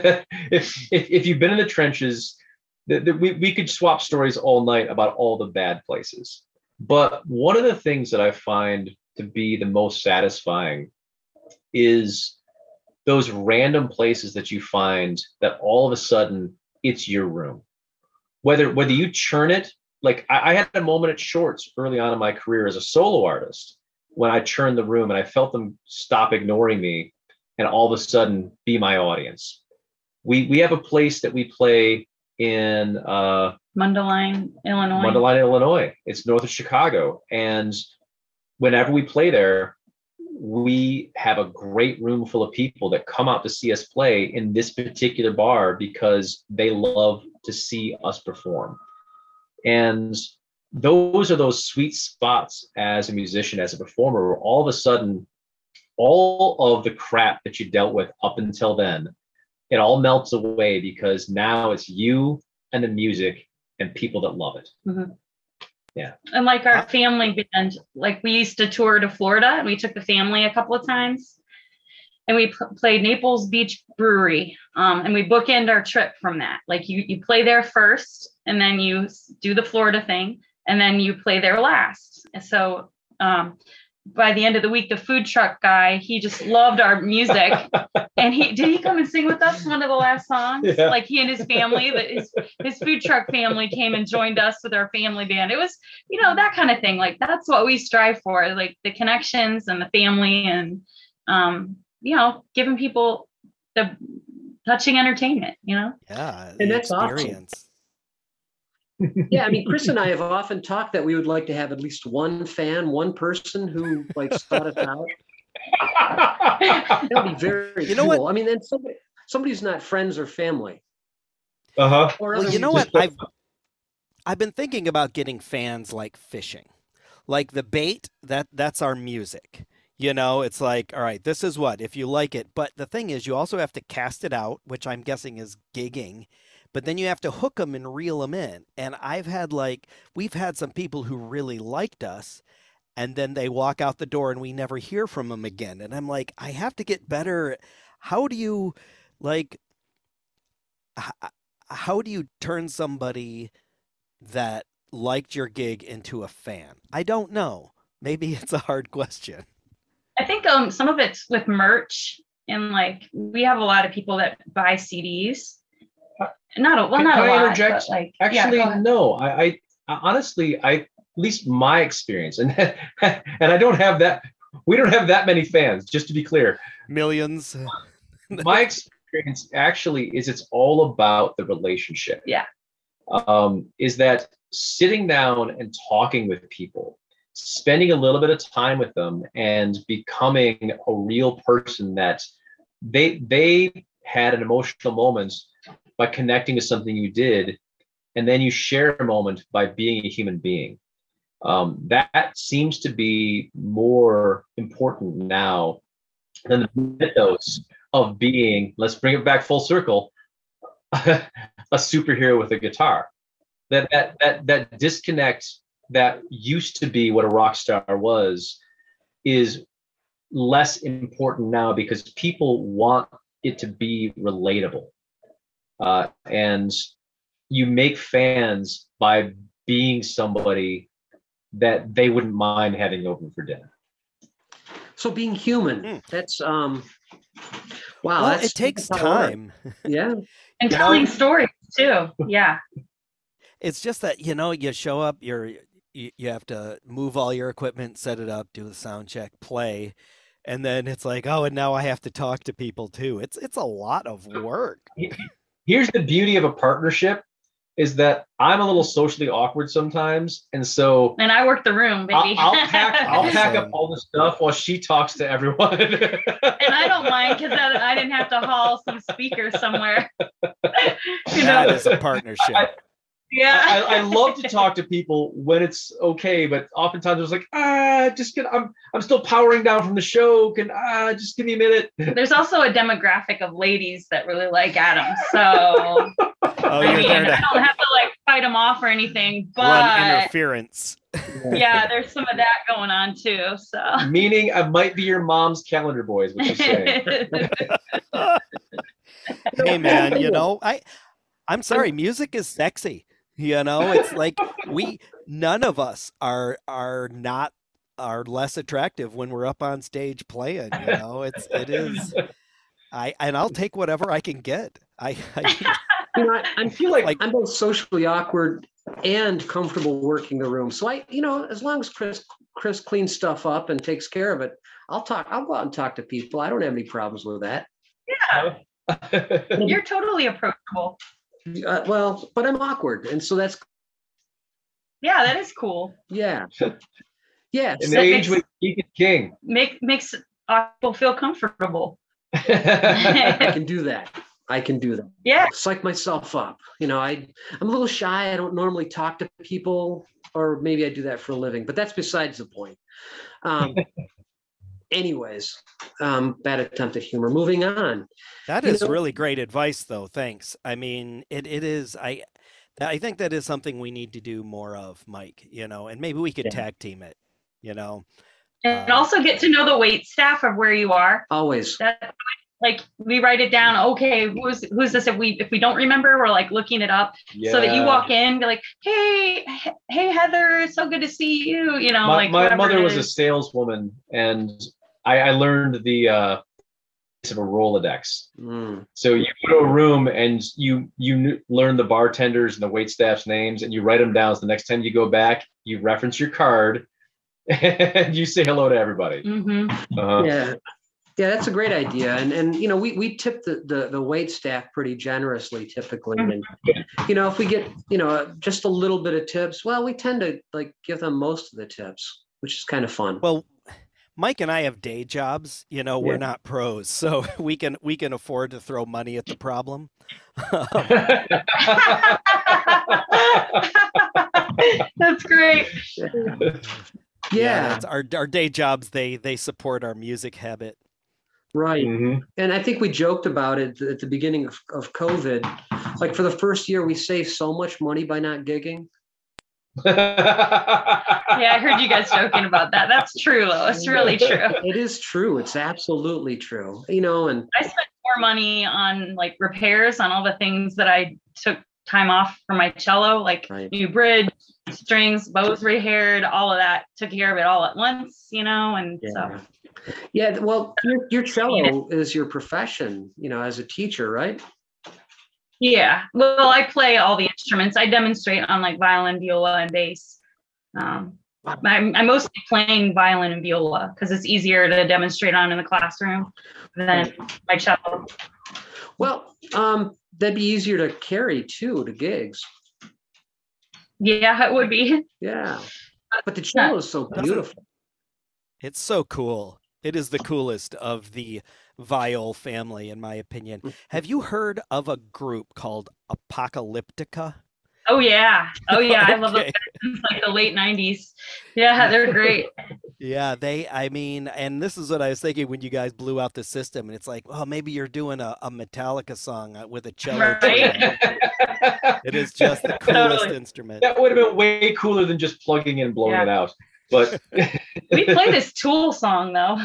if you've been in the trenches, we could swap stories all night about all the bad places. But one of the things that I find to be the most satisfying is those random places that you find that all of a sudden it's your room. Whether you churn it, I had a moment at Shorts early on in my career as a solo artist when I churned the room and I felt them stop ignoring me and all of a sudden be my audience. We have a place that we play in Mundelein, Illinois. It's north of Chicago. And whenever we play there, we have a great room full of people that come out to see us play in this particular bar because they love to see us perform. And those are those sweet spots as a musician, as a performer, where all of a sudden, all of the crap that you dealt with up until then, it all melts away because now it's you and the music and people that love it. Yeah. And our family band, we used to tour to Florida and we took the family a couple of times and we played Naples Beach Brewery. And we bookend our trip from that. You play there first and then you do the Florida thing and then you play there last. So by the end of the week, the food truck guy, he just loved our music. And did he come and sing with us one of the last songs? Yeah. He and his family, his food truck family came and joined us with our family band. It was, that kind of thing. That's what we strive for, the connections and the family and, giving people the touching entertainment, Yeah. And that's experience. awesome. Yeah, I mean, Chris and I have often talked that we would like to have at least one fan, one person who like sought us out. That would be very cool. What? I mean, then somebody who's not friends or family. Uh-huh. Well, you know what? I've been thinking about getting fans like fishing. Like the bait, that's our music. You know, it's like, all right, this is what, if you like it. But the thing is, you also have to cast it out, which I'm guessing is gigging. But then you have to hook them and reel them in. And we've had some people who really liked us, and then they walk out the door and we never hear from them again. And I'm like, I have to get better. How do you, like, how do you turn somebody that liked your gig into a fan? I don't know. Maybe it's a hard question. I think some of it's with merch, and like we have a lot of people that buy CDs. Not a lot. Interject? But like, actually, no. I honestly, at least my experience, and and I don't have that. We don't have that many fans. Just to be clear, millions. My experience actually is it's all about the relationship. Yeah. Is that sitting down and talking with people, spending a little bit of time with them, and becoming a real person that they had an emotional moment by connecting to something you did, and then you share a moment by being a human being. That seems to be more important now than the mythos of being, let's bring it back full circle, a superhero with a guitar. That disconnect that used to be what a rock star was is less important now because people want it to be relatable. And you make fans by being somebody that they wouldn't mind having over for dinner. So being human, that's wow. Well, it takes time. Yeah. And telling stories too. Yeah. It's just that, you show up, you have to move all your equipment, set it up, do the sound check, play, and then it's like, oh, and now I have to talk to people too. It's a lot of work. Here's the beauty of a partnership is that I'm a little socially awkward sometimes, and I work the room, baby. I'll pack up all the stuff while she talks to everyone. And I don't mind because I didn't have to haul some speakers somewhere. That is a partnership. Yeah, I love to talk to people when it's okay, but oftentimes it's like, I'm still powering down from the show. Just give me a minute. There's also a demographic of ladies that really like Adam, so I don't have to like fight them off or anything, but run interference. Yeah, there's some of that going on too. So meaning I might be your mom's calendar boy is what you're saying. Hey man, I'm sorry, music is sexy. It's like none of us are less attractive when we're up on stage playing. It is. I'll take whatever I can get. I feel like I'm both socially awkward and comfortable working the room. So as long as Chris cleans stuff up and takes care of it, I'll go out and talk to people. I don't have any problems with that. Yeah, you're totally approachable. But I'm awkward, and so that's. Yeah, that is cool. Yeah. Yeah. In the age with King. Makes people feel comfortable. I can do that. Yeah. Psych myself up. I'm a little shy. I don't normally talk to people, or maybe I do that for a living, but that's besides the point. Anyways, bad attempt at humor. Moving on. That is really great advice, though. Thanks. I mean, it is. I think that is something we need to do more of, Mike. And maybe we could tag team it. And also get to know the wait staff of where you are. Always. Like we write it down. Okay, who's this? If we don't remember, we're like looking it up so that you walk in, be like, hey Heather, it's so good to see you. My mother was a saleswoman, and I learned the of a Rolodex. So you go to a room and you learn the bartenders and the wait staff's names, and you write them down. So the next time you go back, you reference your card and you say hello to everybody. Mm-hmm. Yeah. Yeah, that's a great idea. And you know, we tip the wait staff pretty generously typically. And you know, if we get, you know, just a little bit of tips, well, we tend to like give them most of the tips, which is kind of fun. Well, Mike and I have day jobs. You know, we're not pros, so we can afford to throw money at the problem. That's great. Yeah, that's our day jobs. They support our music habit. Right. Mm-hmm. And I think we joked about it at the beginning of COVID. Like for the first year, we saved so much money by not gigging. Yeah, I heard you guys joking about that. That's true, though. It's really true. It is true. It's absolutely true. You know, and I spent more money on like repairs on all the things that I took time off for my cello, like new bridge, strings, bows rehaired, all of that. Took care of it all at once, you know, and so. Yeah, well, your cello is your profession, you know, as a teacher, right? Yeah, well, I play all the instruments. I demonstrate on like violin, viola, and bass. I'm mostly playing violin and viola because it's easier to demonstrate on in the classroom than my cello. Well, that'd be easier to carry too to gigs. Yeah, it would be. Yeah, but the cello is so beautiful. It's so cool. It is the coolest of the viol family, in my opinion. Have you heard of a group called Apocalyptica? Oh, yeah. Okay. I love those guys since like the late 90s. Yeah, they're great. Yeah, and this is what I was thinking when you guys blew out the system, and it's like, well, maybe you're doing a Metallica song with a cello. Right? It is just the coolest instrument. That would have been way cooler than just plugging in and blowing it out. But we play this Tool song though.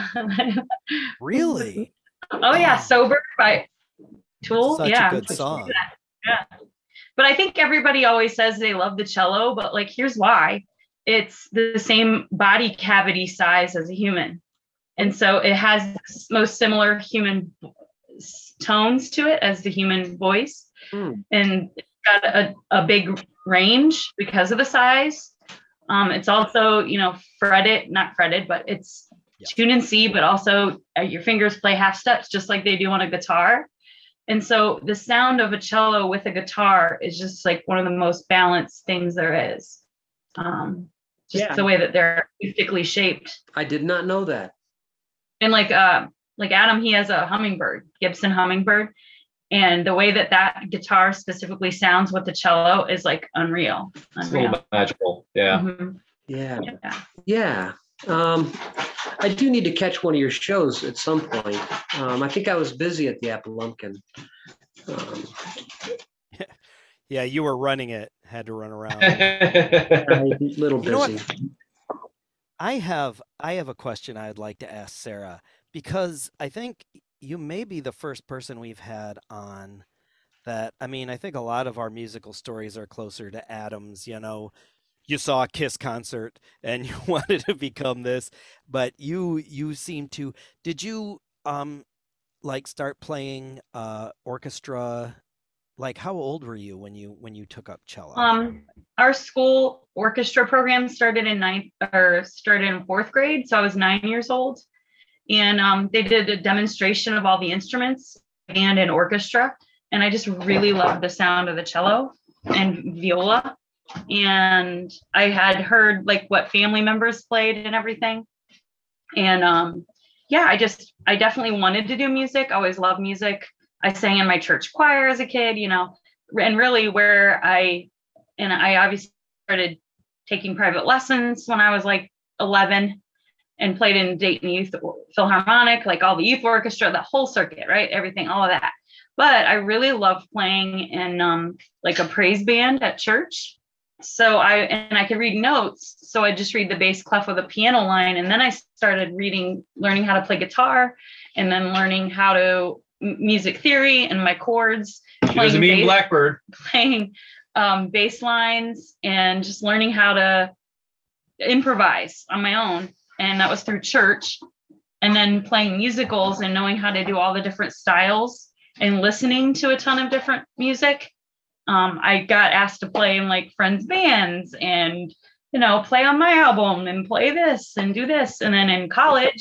Really? Oh yeah, Sober by Tool. Such a good song. Yeah. But I think everybody always says they love the cello, but like here's why. It's the same body cavity size as a human. And so it has most similar human tones to it as the human voice. And it's got a big range because of the size. It's also, you know, not fretted, but it's tuned in C, but also your fingers play half steps just like they do on a guitar. And so the sound of a cello with a guitar is just like one of the most balanced things there is. The way that they're acoustically shaped. I did not know that. And like Adam, he has a hummingbird, Gibson hummingbird. And the way that guitar specifically sounds with the cello is like unreal. It's a little magical. Yeah. Mm-hmm. Yeah. I do need to catch one of your shows at some point. I think I was busy at the Appalumpkin. Yeah, you were running it. Had to run around. A little busy. You know what? I have a question I'd like to ask Sarah, because I think you may be the first person we've had on that. I mean, I think a lot of our musical stories are closer to Adam's. You know, you saw a Kiss concert and you wanted to become this, but you seem to. Did you like start playing orchestra? Like, how old were you when you took up cello? Our school orchestra program started in fourth grade, so I was 9 years old, and they did a demonstration of all the instruments and an orchestra, and I just really loved the sound of the cello and viola, and I had heard like what family members played and everything, and I definitely wanted to do music. I always loved music. I sang in my church choir as a kid, you know, and really I obviously started taking private lessons when I was like 11 and played in Dayton Youth Philharmonic, like all the youth orchestra, the whole circuit, right? Everything, all of that. But I really loved playing in like a praise band at church. So I could read notes. So I just read the bass clef of the piano line. And then I started learning how to play guitar, and then learning how to music theory and my chords. She doesn't mean Blackbird. Playing bass lines and just learning how to improvise on my own. And that was through church. And then playing musicals and knowing how to do all the different styles and listening to a ton of different music. I got asked to play in like friends' bands and, you know, play on my album and play this and do this. And then in college,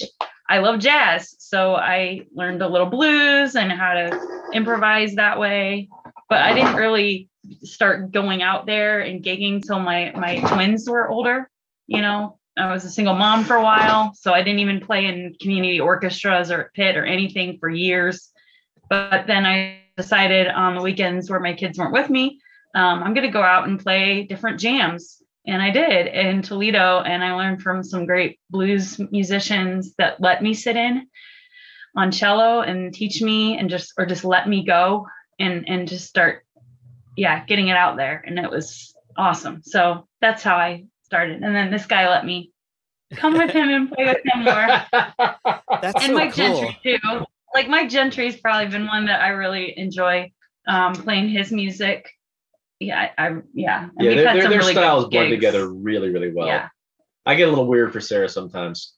I love jazz. So I learned a little blues and how to improvise that way. But I didn't really start going out there and gigging till my twins were older. You know, I was a single mom for a while, so I didn't even play in community orchestras or at Pitt or anything for years. But then I decided on the weekends where my kids weren't with me, I'm going to go out and play different jams. And I did in Toledo, and I learned from some great blues musicians that let me sit in on cello and teach me and just let me go and just start, getting it out there. And it was awesome. So that's how I started. And then this guy let me come with him and play with him more. That's and so Mike cool. Gentry too. Like Mike Gentry's probably been one that I really enjoy playing his music. And we've had some their really styles good blend gigs. together really, really well. Yeah. I get a little weird for Sarah sometimes.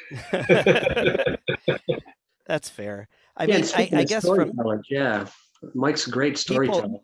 That's fair. I mean, I guess from Mike's a great storyteller.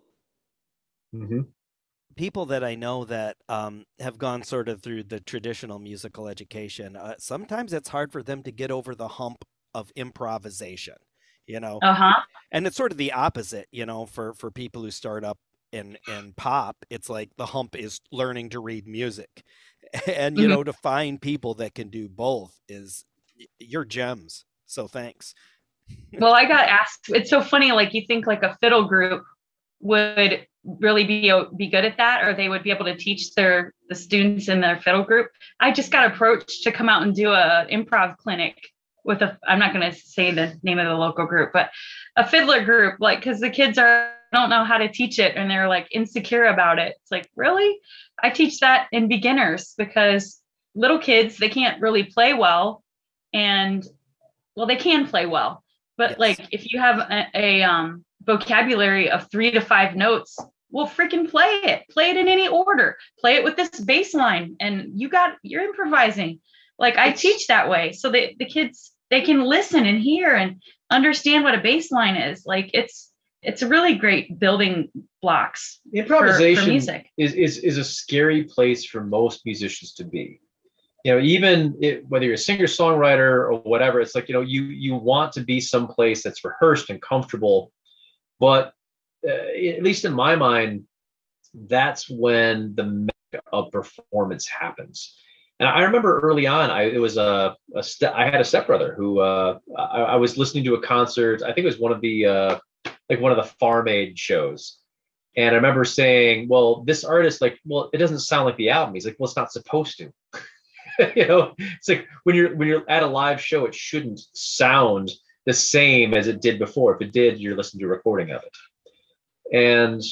People that I know that have gone sort of through the traditional musical education, sometimes it's hard for them to get over the hump of improvisation, you know. And it's sort of the opposite, you know, for people who start up in pop. It's like the hump is learning to read music. And, you know, to find people that can do both you're gems. So thanks. Well, I got asked, it's so funny, like you think like a fiddle group would really be good at that, or they would be able to teach the students in their fiddle group. I just got approached to come out and do a improv clinic with I'm not going to say the name of the local group, but a fiddler group, like, because the kids don't know how to teach it and they're like insecure about it. It's like, really? I teach that in beginners because little kids, they can't really play well, and well, they can play well, but yes. Like if you have a vocabulary of 3 to 5 notes, well, freaking play it in any order, play it with this bass line, and you're improvising. Like I teach that way. So the kids, they can listen and hear and understand what a bass line is. Like it's a really great building blocks. Improvisation for music. is a scary place for most musicians to be. You know, even whether you're a singer-songwriter or whatever, it's like, you know, you want to be someplace that's rehearsed and comfortable. But at least in my mind, that's when the mecca of performance happens. And I remember early on, I had a stepbrother who I was listening to a concert. I think it was one of the Farm Aid shows. And I remember saying, well, this artist, like, well, it doesn't sound like the album. He's like, well, it's not supposed to. You know, it's like when you're at a live show, it shouldn't sound the same as it did before. If it did, you're listening to a recording of it. And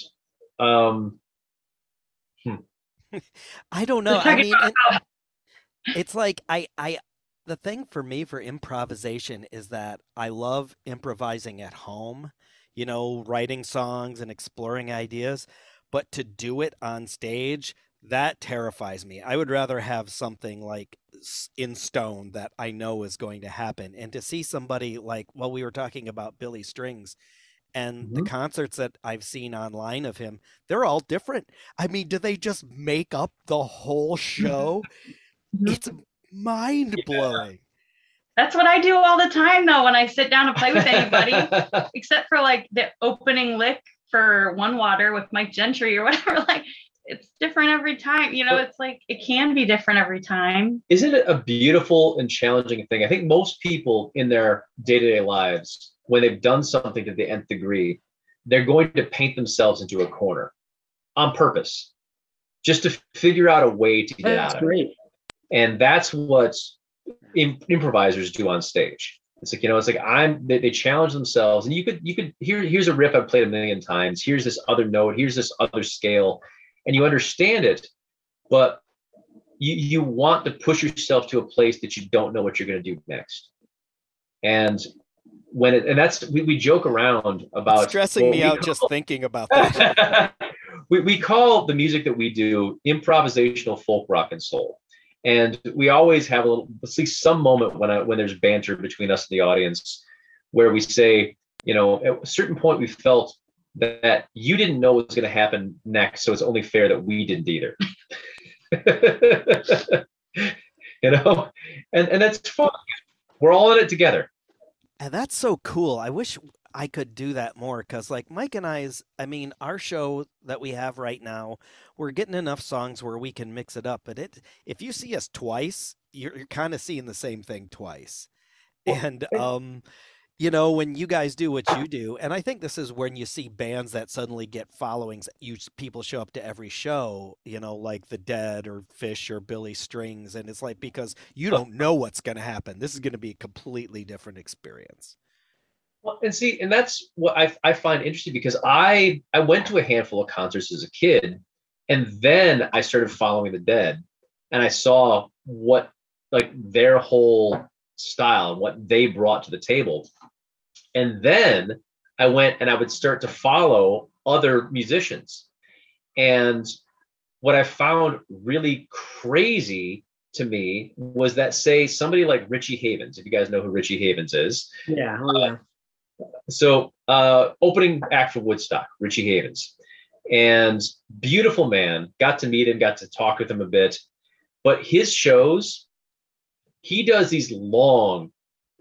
I don't know. I mean, it's like the thing for me for improvisation is that I love improvising at home, you know, writing songs and exploring ideas, but to do it on stage, that terrifies me. I would rather have something like in stone that I know is going to happen. And to see somebody like, well, we were talking about Billy Strings, and the concerts that I've seen online of him, they're all different. I mean, do they just make up the whole show? It's mind-blowing. That's what I do all the time, though, when I sit down to play with anybody, except for like the opening lick for One Water with Mike Gentry or whatever. Like, it's different every time. You know, it's like it can be different every time. Isn't it a beautiful and challenging thing? I think most people in their day-to-day lives, when they've done something to the nth degree, they're going to paint themselves into a corner on purpose, just to figure out a way to get out of it. And that's what improvisers do on stage. It's like, you know, it's like they challenge themselves, and you could here's a riff I've played a million times. Here's this other note. Here's this other scale, and you understand it, but you want to push yourself to a place that you don't know what you're going to do next. And we joke around about it's stressing me out just thinking about that. we call the music that we do improvisational folk rock and soul. And we always have at least some moment when there's banter between us and the audience where we say, you know, at a certain point we felt that you didn't know what was going to happen next, so it's only fair that we didn't either. You know, and that's fun. we're all in it together. And that's so cool. I wish I could do that more because, like, Mike and I mean, our show that we have right now, we're getting enough songs where we can mix it up. But if you see us twice, you're kind of seeing the same thing twice. And you know, when you guys do what you do, and I think this is when you see bands that suddenly get followings, people show up to every show, you know, like The Dead or Fish or Billy Strings, and it's like because you don't know what's going to happen. This is going to be a completely different experience. Well, and that's what I find interesting because I went to a handful of concerts as a kid, and then I started following the Dead, and I saw what like their whole style and what they brought to the table. And then I went and I would start to follow other musicians. And what I found really crazy to me was that, say, somebody like Richie Havens, if you guys know who Richie Havens is. Yeah. So opening act for Woodstock, Richie Havens. And beautiful man, got to meet him, got to talk with him a bit. But his shows, he did these long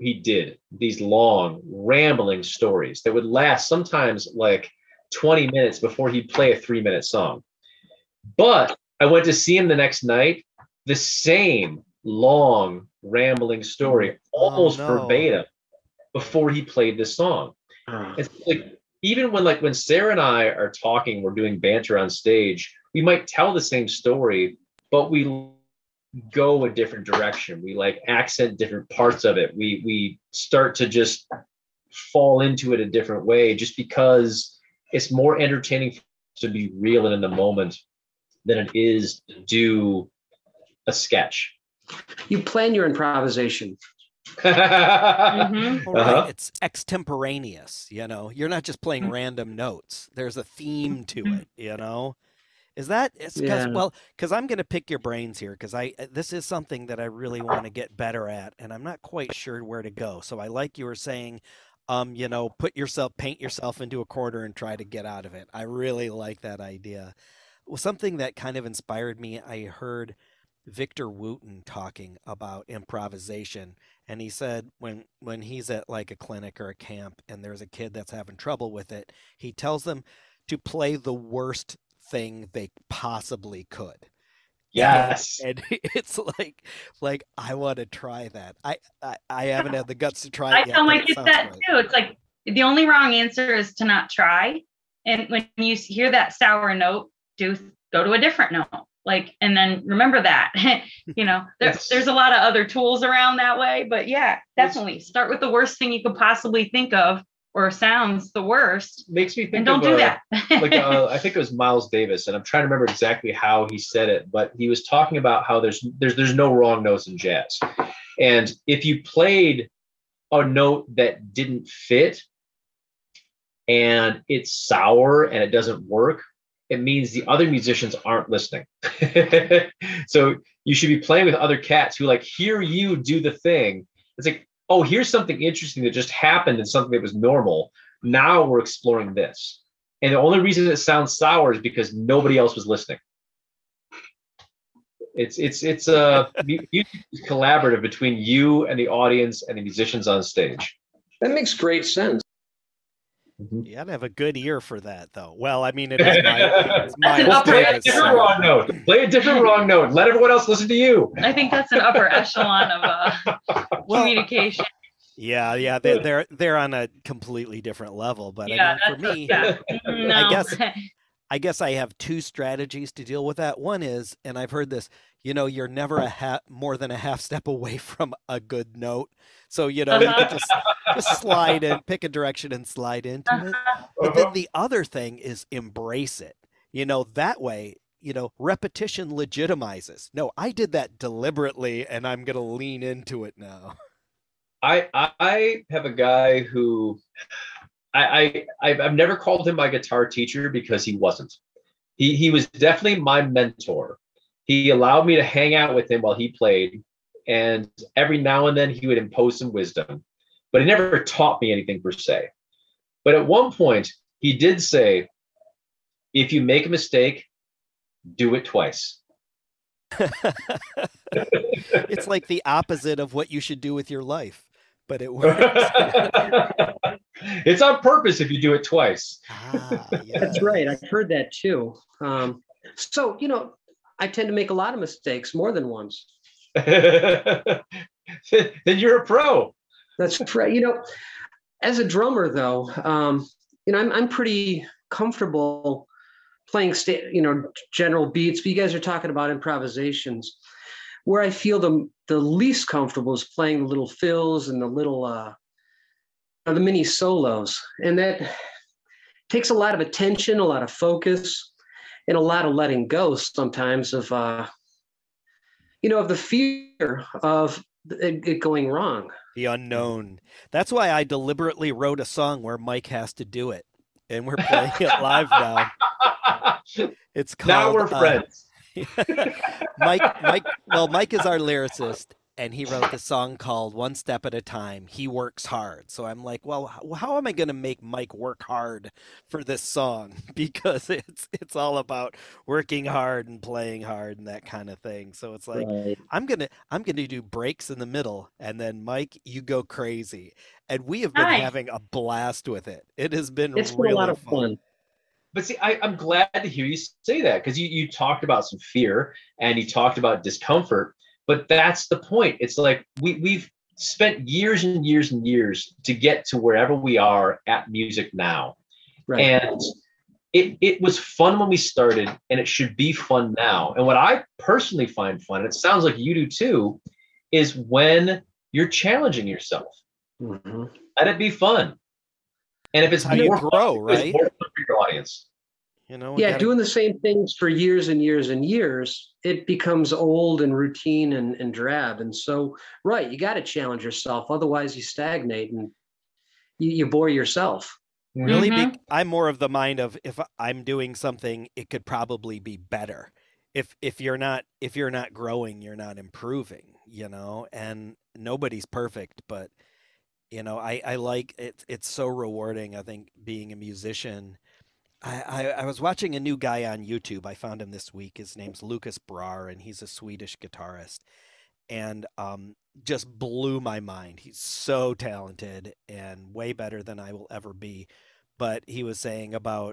rambling stories that would last sometimes like 20 minutes before he'd play a 3-minute song. But I went to see him the next night, the same long rambling story, almost verbatim, before he played this song. It's like, even when Sarah and I are talking, we're doing banter on stage, we might tell the same story, but we go a different direction. We like accent different parts of it. We start to just fall into it a different way, just because it's more entertaining to be real and in the moment than it is to do a sketch. You plan your improvisation. Mm-hmm. Right. It's extemporaneous, you know. You're not just playing random notes. There's a theme to it, you know. Is that because I'm going to pick your brains here because this is something that I really want to get better at, and I'm not quite sure where to go. So I like you were saying, you know, paint yourself into a corner and try to get out of it. I really like that idea. Well, something that kind of inspired me, I heard Victor Wooten talking about improvisation, and he said when he's at like a clinic or a camp and there's a kid that's having trouble with it, he tells them to play the worst thing they possibly could. Yes. And it's like I want to try that. I haven't had the guts to try it yet. I tell my kids that too. It's like the only wrong answer is to not try. And when you hear that sour note, go to a different note. Like, and then remember that, you know, there's a lot of other tools around that way, but yeah, definitely start with the worst thing you could possibly think of, or sounds the worst. Makes me think and don't do that. I think it was Miles Davis, and I'm trying to remember exactly how he said it, but he was talking about how there's no wrong notes in jazz. And if you played a note that didn't fit and it's sour and it doesn't work, it means the other musicians aren't listening. So you should be playing with other cats who like hear you do the thing. It's like, oh, here's something interesting that just happened and something that was normal. Now we're exploring this. And the only reason it sounds sour is because nobody else was listening. It's collaborative between you and the audience and the musicians on stage. That makes great sense. You gotta have a good ear for that, though. Well, I mean, it is my well, play a different wrong note. Play a different wrong note. Let everyone else listen to you. I think that's an upper echelon of communication. Yeah, they're on a completely different level. But I mean, for me, no. I guess I have two strategies to deal with that. One is, and I've heard this, you know, you're never more than a half step away from a good note. So, you know, you can just slide in, pick a direction and slide into it. But then the other thing is embrace it. You know, that way, you know, repetition legitimizes. No, I did that deliberately and I'm going to lean into it now. I have a guy who I've never called him my guitar teacher because he wasn't. He was definitely my mentor. He allowed me to hang out with him while he played, and every now and then he would impose some wisdom, but he never taught me anything per se. But at one point he did say, if you make a mistake, do it twice. It's like the opposite of what you should do with your life. but it works. It's on purpose if you do it twice. Yeah. That's right. I've heard that too. So, I tend to make a lot of mistakes, more than once. Then you're a pro. That's right. As a drummer, though, I'm pretty comfortable playing, general beats. But you guys are talking about improvisations. Where I feel the least comfortable is playing the little fills and the little the mini solos, and that takes a lot of attention, a lot of focus, and a lot of letting go sometimes of of the fear of it going wrong. The unknown. That's why I deliberately wrote a song where Mike has to do it, and we're playing it live now. It's called Now we're friends. Mike is our lyricist, and he wrote the song called One Step at a Time. He works hard. So I'm like, well, how am I going to make Mike work hard for this song? Because it's all about working hard and playing hard and that kind of thing. So it's like, right. I'm going to do breaks in the middle, and then Mike, you go crazy. And we have been having a blast with it. It's been really a lot of fun. But see, I'm glad to hear you say that, because you talked about some fear and you talked about discomfort, but that's the point. It's like we've spent years and years and years to get to wherever we are at music now. Right. And it was fun when we started, and it should be fun now. And what I personally find fun, and it sounds like you do too, is when you're challenging yourself. Mm-hmm. Let it be fun. And if it's how you grow, right? It's more fun for your audience. Doing the same things for years and years and years, it becomes old and routine and drab. And so, right, you got to challenge yourself. Otherwise, you stagnate and you bore yourself. Really, I'm more of the mind of, if I'm doing something, it could probably be better. If you're not growing, you're not improving. And nobody's perfect, but. I like it. It's so rewarding. I think being a musician, I was watching a new guy on YouTube. I found him this week. His name's Lucas Brar, and he's a Swedish guitarist, and just blew my mind. He's so talented and way better than I will ever be. But he was saying about,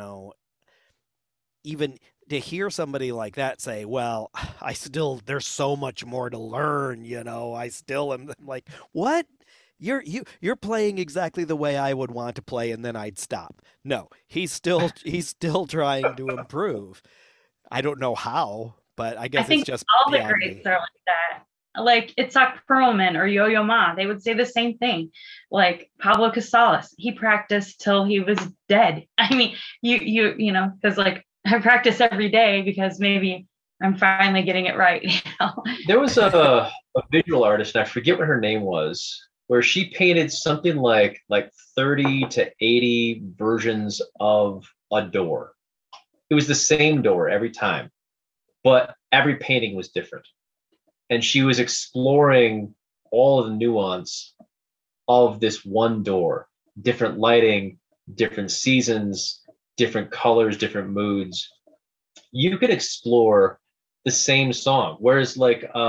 even to hear somebody like that say, well, there's so much more to learn, I still am like, what? You're playing exactly the way I would want to play, and then I'd stop. No, he's still trying to improve. I don't know how, but I guess it's just all the greats are like that. Like Itzhak Perlman or Yo-Yo Ma, they would say the same thing. Like Pablo Casals, he practiced till he was dead. I mean, because like I practice every day because maybe I'm finally getting it right. There was a visual artist, and I forget what her name was, where she painted something like 30 to 80 versions of a door. It was the same door every time, but every painting was different. And she was exploring all of the nuance of this one door, different lighting, different seasons, different colors, different moods. You could explore the same song. Whereas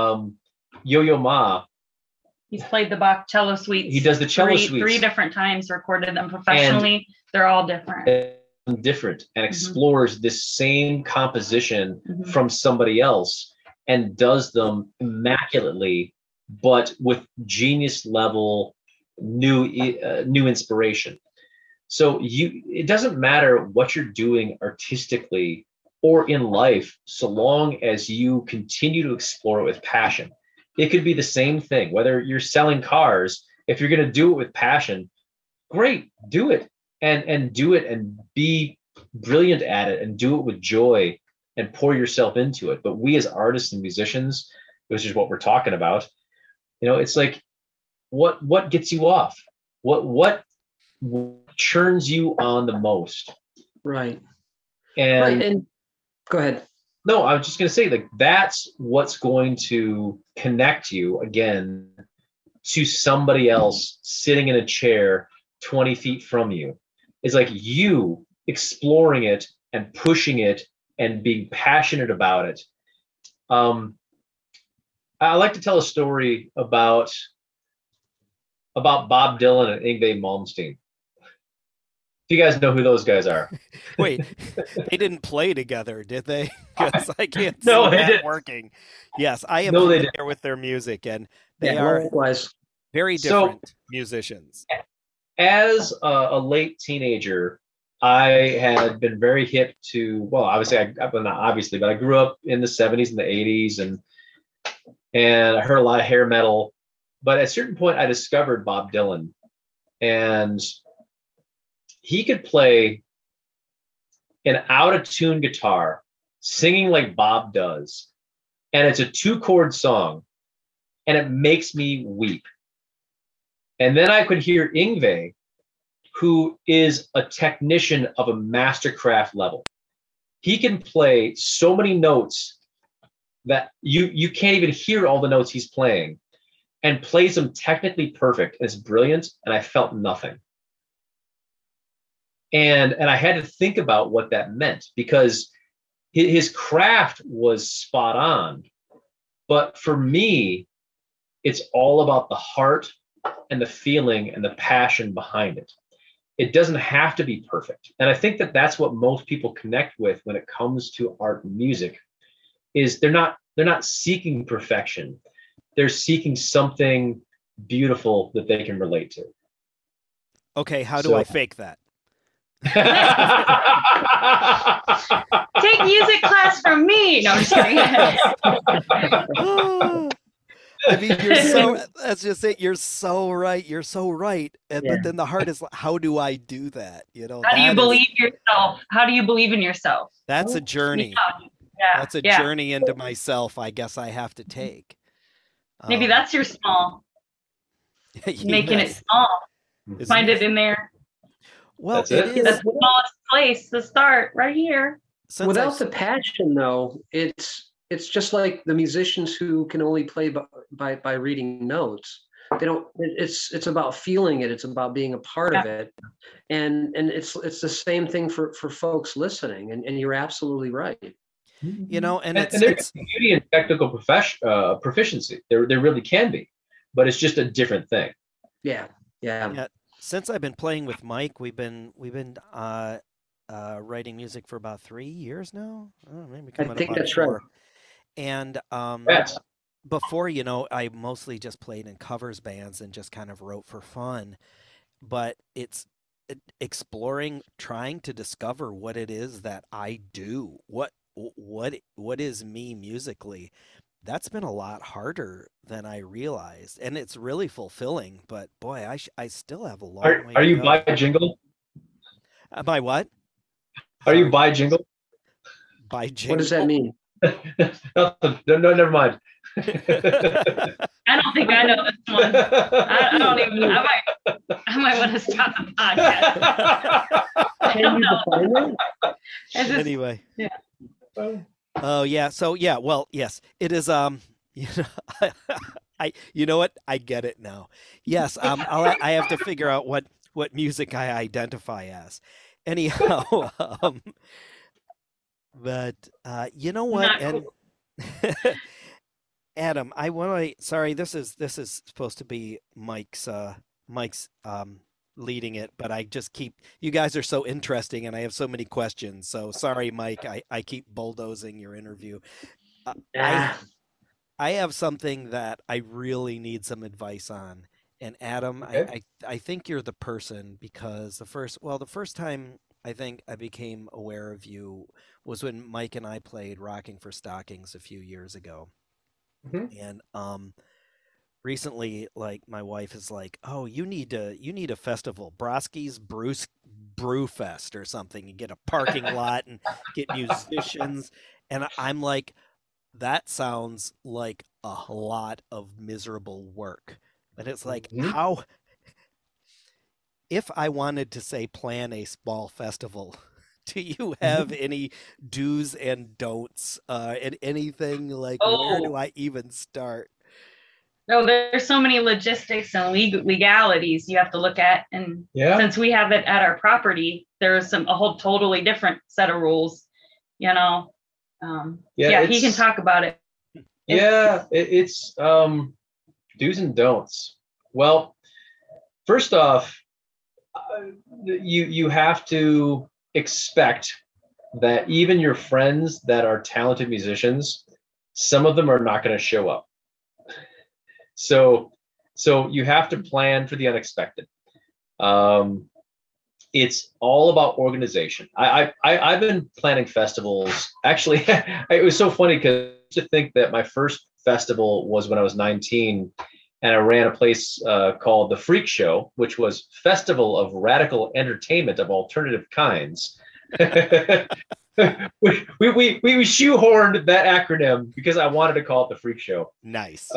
Yo-Yo Ma, he's played the Bach cello suites. He does the cello suites 3 different times, recorded them professionally. They're all different. And explores this same composition from somebody else and does them immaculately, but with genius level new inspiration. So it doesn't matter what you're doing artistically or in life, so long as you continue to explore it with passion. It could be the same thing, whether you're selling cars. If you're going to do it with passion, great, do it and do it and be brilliant at it and do it with joy and pour yourself into it. But we as artists and musicians, which is what we're talking about, it's like, what gets you off? What churns you on the most? Right. And go ahead. No, I was just going to say, that's what's going to connect you again to somebody else sitting in a chair 20 feet from you. It's like you exploring it and pushing it and being passionate about it. I like to tell a story about about Bob Dylan and Yngwie Malmsteen. Do you guys know who those guys are? Wait, they didn't play together, did they? Because I can't see No, they that didn't. working. Yes, I am No, they familiar with their music, and they Yeah, are likewise. very So- different musicians. As a late teenager, I had been very hip to, well, obviously, well, not obviously, but I grew up in the 70s and the 80s, and I heard a lot of hair metal. But at a certain point, I discovered Bob Dylan, and he could play an out-of-tune guitar, singing like Bob does, and it's a 2-chord song, and it makes me weep. And then I could hear Yngwie, who is a technician of a mastercraft level. He can play so many notes that you can't even hear all the notes he's playing, and plays them technically perfect. It's brilliant, and I felt nothing. And I had to think about what that meant, because his craft was spot on. But for me, it's all about the heart and the feeling and the passion behind it. It doesn't have to be perfect. And I think that that's what most people connect with when it comes to art and music, is they're not seeking perfection. They're seeking something beautiful that they can relate to. Okay, how do So- I fake that? Take music class from me. No, I'm just kidding. I mean, you're so, that's just it. You're so right. You're so right. And, Yeah. But then the heart is, how do I do that? You know, How do you that is- believe yourself? How do you believe in yourself? That's a journey. Yeah. That's a yeah. journey into myself, I guess I have to take. Maybe that's your small, making it yes. small. Is- Find it in there. Well, That's it it. is. That's the smallest place to start, right here. Since Without I've- the passion, though, it's just like the musicians who can only play by reading notes. They don't. It's about feeling it. It's about being a part of it, and it's the same thing for folks listening. And you're absolutely right. you know, and And it's, there's beauty in technical proficiency. There really can be, but it's just a different thing. Yeah. Yeah. Since I've been playing with Mike, we've been writing music for about 3 years now. Oh, maybe I coming up think on that's 4. right. And Yes. before, you know, I mostly just played in covers bands and just kind of wrote for fun. But it's exploring, trying to discover what it is that I do. What is me musically? That's been a lot harder than I realized, and it's really fulfilling. But boy, I still have a long way Are to you go. by jingle? By what? Are you Sorry. by jingle? By jingle? What does that mean? Nothing. No, never mind. I don't think I know this one. I don't even. I might want to stop the podcast. I Can don't you know. define it? It's just- Anyway. Yeah. Oh yeah. So yeah. Well, yes, it is. You know, you know what? I get it now. Yes. I have to figure out what music I identify as. Anyhow. But you know what? Not And Adam, I want to. Sorry, this is supposed to be Mike's leading it, but I just keep. You guys are so interesting, and I have so many questions. So sorry, Mike. I keep bulldozing your interview. Ah, I have something that I really need some advice on. And Adam, Okay. I think you're the person, because the first time I think I became aware of you was when Mike and I played Rocking for Stockings a few years ago. Mhm. And recently, like, my wife is like, "Oh, you need a festival, Broski's Brew Fest or something. You get a parking lot and get musicians." And I'm like, that sounds like a lot of miserable work. And it's like, Mhm. how, if I wanted to say plan a small festival, do you have any do's and don'ts, and anything like, where do Oh. I even start? No, there's so many logistics and legalities you have to look at, and Yeah. since we have it at our property, there's a whole totally different set of rules. You know, Yeah, he can it's- talk about it. Yeah, it's do's and don'ts. Well, First off, you have to expect that even your friends that are talented musicians, some of them are not going to show up. So you have to plan for the unexpected. It's all about organization. I've been planning festivals. Actually, it was so funny because to think that my first festival was when I was 19, and I ran a place called the Freak Show, which was Festival of Radical Entertainment of Alternative Kinds. we shoehorned that acronym because I wanted to call it the Freak Show. Nice.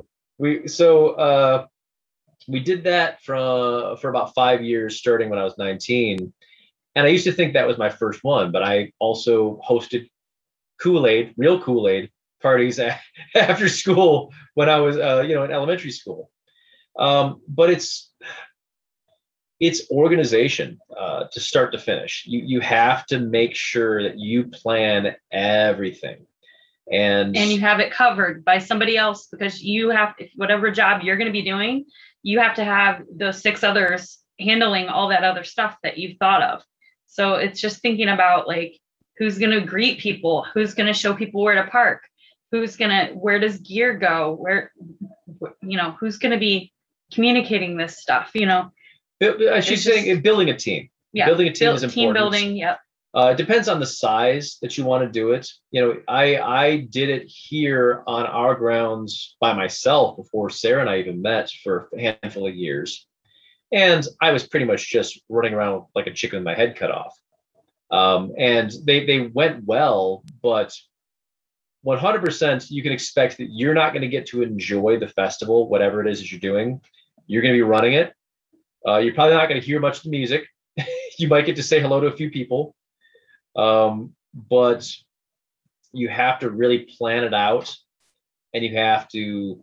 We did that for about 5 years, starting when I was 19. And I used to think that was my first one, but I also hosted Kool-Aid, real Kool-Aid parties after school when I was, in elementary school. But it's organization to start to finish. You have to make sure that you plan everything. And you have it covered by somebody else, because you have, whatever job you're going to be doing, you have to have those 6 others handling all that other stuff that you've thought of. So it's just thinking about like, who's going to greet people, who's going to show people where to park, where does gear go, who's going to be communicating this stuff, She's saying building a team. Yeah. Building a team is important. Team building. Yep. It depends on the size that you want to do it. I did it here on our grounds by myself before Sarah and I even met for a handful of years. And I was pretty much just running around like a chicken with my head cut off. And they went well, but 100% you can expect that you're not going to get to enjoy the festival, whatever it is that you're doing. You're going to be running it. You're probably not going to hear much of the music. You might get to say hello to a few people. But you have to really plan it out, and you have to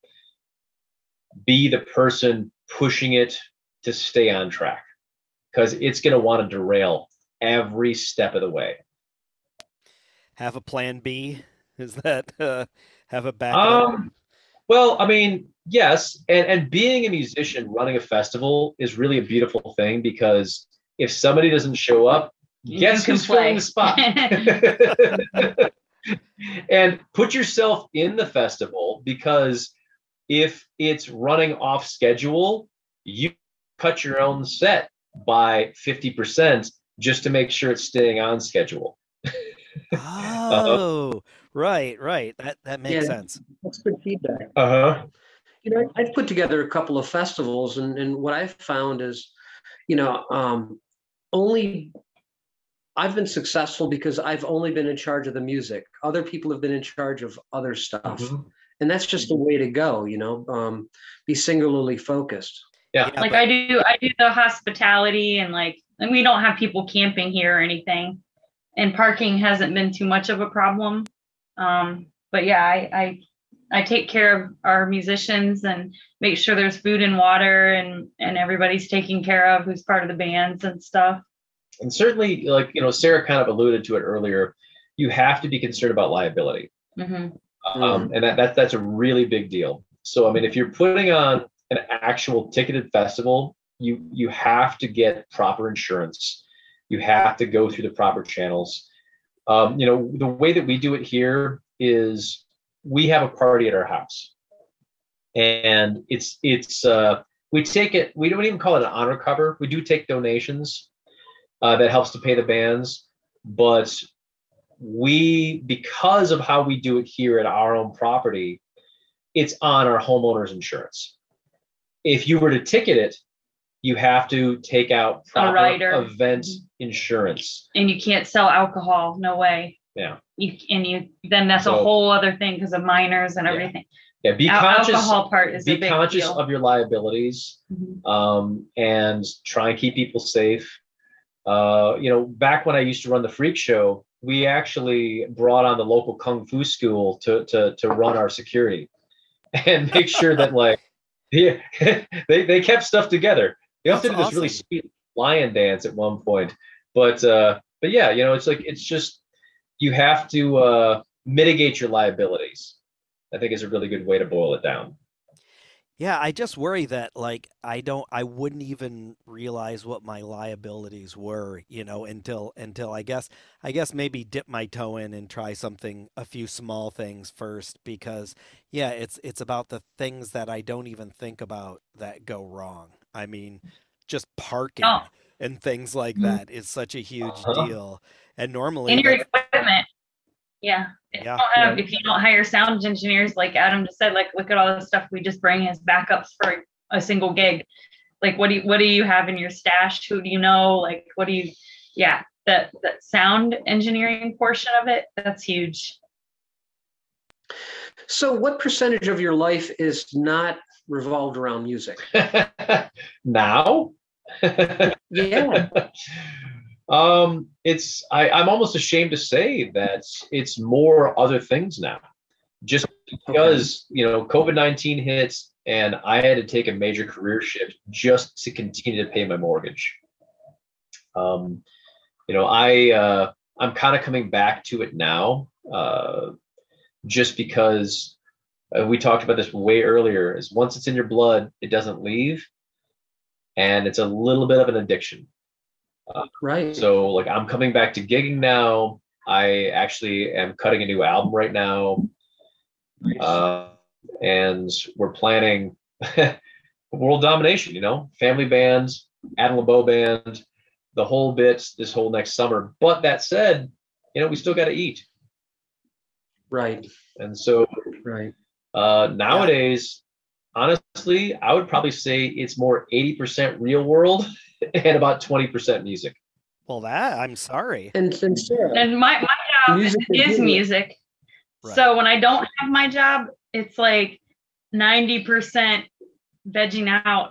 be the person pushing it to stay on track, because it's going to want to derail every step of the way. Have a plan B? Is that have a backup? Well, I mean, yes. And being a musician running a festival is really a beautiful thing, because if somebody doesn't show up, guess who's filling the spot? And put yourself in the festival, because if it's running off schedule, you cut your own set by 50% just to make sure it's staying on schedule. Oh, right. That makes sense. That's good feedback. I've put together a couple of festivals, and what I've found is, only I've been successful because I've only been in charge of the music. Other people have been in charge of other stuff. And that's just the way to go, be singularly focused. Yeah. Like I do the hospitality, and we don't have people camping here or anything. And parking hasn't been too much of a problem. But yeah, I take care of our musicians and make sure there's food and water, and everybody's taken care of who's part of the bands and stuff. And certainly, Sarah kind of alluded to it earlier, you have to be concerned about liability. And that's a really big deal. So, I mean, if you're putting on an actual ticketed festival, you have to get proper insurance. You have to go through the proper channels. The way that we do it here is we have a party at our house, and it's we take it. We don't even call it an honor cover. We do take donations that helps to pay the bands, but because of how we do it here at our own property, it's on our homeowner's insurance. If you were to ticket it, you have to take out proper event insurance. And you can't sell alcohol. No way. Yeah. Then that's a whole other thing because of minors and everything. Yeah. Be conscious. Alcohol part is be conscious deal. Of your liabilities, and try and keep people safe. Back when I used to run the Freak Show, we actually brought on the local Kung Fu school to run our security and make sure that they kept stuff together. They also did this really sweet lion dance at one point, but yeah, it's just, you have to mitigate your liabilities. I think is a really good way to boil it down. Yeah, I just worry that like I wouldn't even realize what my liabilities were, until I guess maybe dip my toe in and try something, a few small things first, because yeah, it's about the things that I don't even think about that go wrong. I mean, just No. parking and things like Mhm. that is such a huge Uh-huh. deal. And normally And your that's equipment. Yeah. yeah. If you don't hire sound engineers, like Adam just said, like look at all the stuff we just bring as backups for a single gig. Like what do you have in your stash? Who do you know? Like what do you yeah, that sound engineering portion of it, that's huge. So, what percentage of your life is not revolved around music? Now? Yeah. I'm almost ashamed to say that it's more other things now. Just because, COVID-19 hits and I had to take a major career shift just to continue to pay my mortgage. Um, I'm kind of coming back to it now, just because we talked about this way earlier. Is once it's in your blood, it doesn't leave, and it's a little bit of an addiction. Right. So like I'm coming back to gigging now. I actually am cutting a new album right now, and we're planning world domination. Family bands, Adam LeBeau band, the whole bit this whole next summer. But that said, we still got to eat. Right. And so Right. nowadays, honestly, I would probably say it's more 80% real world and about 20% music. Well, that I'm sorry. And Sarah, And my job music is music. Right. So when I don't have my job, it's like 90% vegging out.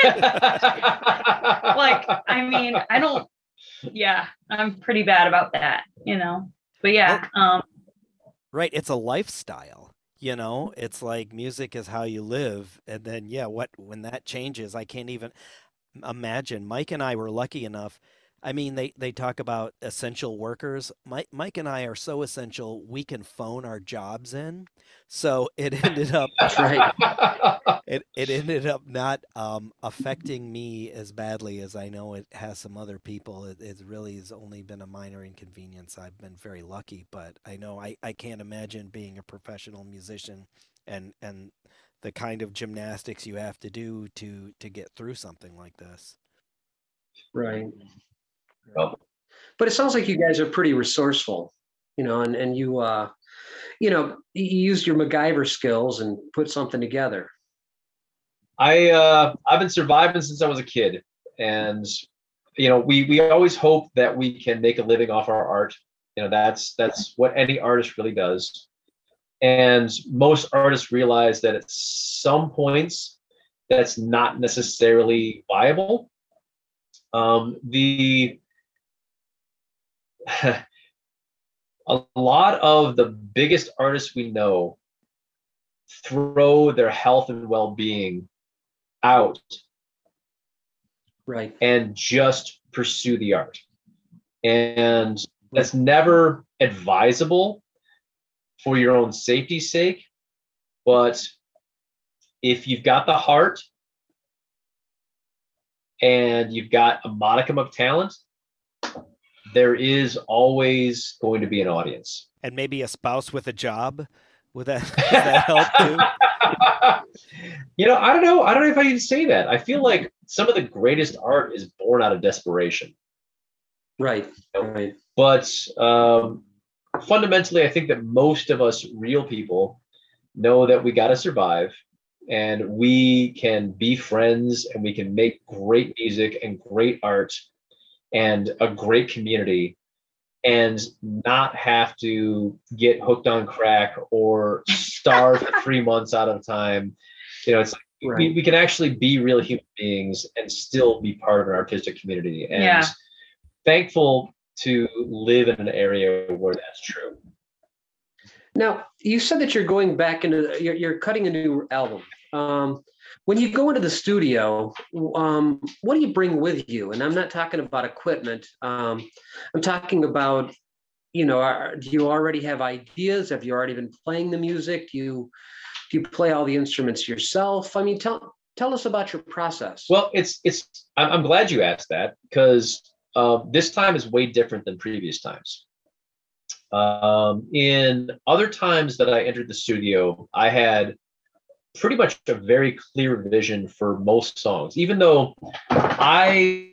Like, I mean, I'm pretty bad about that, but yeah. Right, it's a lifestyle. It's like music is how you live, and then yeah, when that changes, I can't even imagine. Mike and I were lucky enough. I mean, they talk about essential workers. Mike and I are so essential, we can phone our jobs in. So it ended up That's right. it ended up not affecting me as badly as I know it has some other people. It really has only been a minor inconvenience. I've been very lucky, but I know I can't imagine being a professional musician and the kind of gymnastics you have to do to get through something like this. Right. Well, But it sounds like you guys are pretty resourceful, and you used your MacGyver skills and put something together. I've been surviving since I was a kid, and we always hope that we can make a living off our art. That's what any artist really does. And most artists realize that at some points that's not necessarily viable. A lot of the biggest artists we know throw their health and well-being out, right, and just pursue the art. And that's never advisable for your own safety's sake. But if you've got the heart and you've got a modicum of talent, there is always going to be an audience. And maybe a spouse with a job. Would that help too? I don't know. I don't know if I can say that. I feel like some of the greatest art is born out of desperation. Right. Right. But fundamentally, I think that most of us real people know that we got to survive, and we can be friends, and we can make great music and great art and a great community, and not have to get hooked on crack or starve for 3 months out of time. It's like Right. we can actually be real human beings and still be part of an artistic community. And thankful to live in an area where that's true. Now, you said that you're going back you're cutting a new album. When you go into the studio, what do you bring with you? And I'm not talking about equipment. I'm talking about, do you already have ideas? Have you already been playing the music? Do you play all the instruments yourself? I mean, tell us about your process. Well, I'm glad you asked that, because this time is way different than previous times. In other times that I entered the studio, I had pretty much a very clear vision for most songs, even though I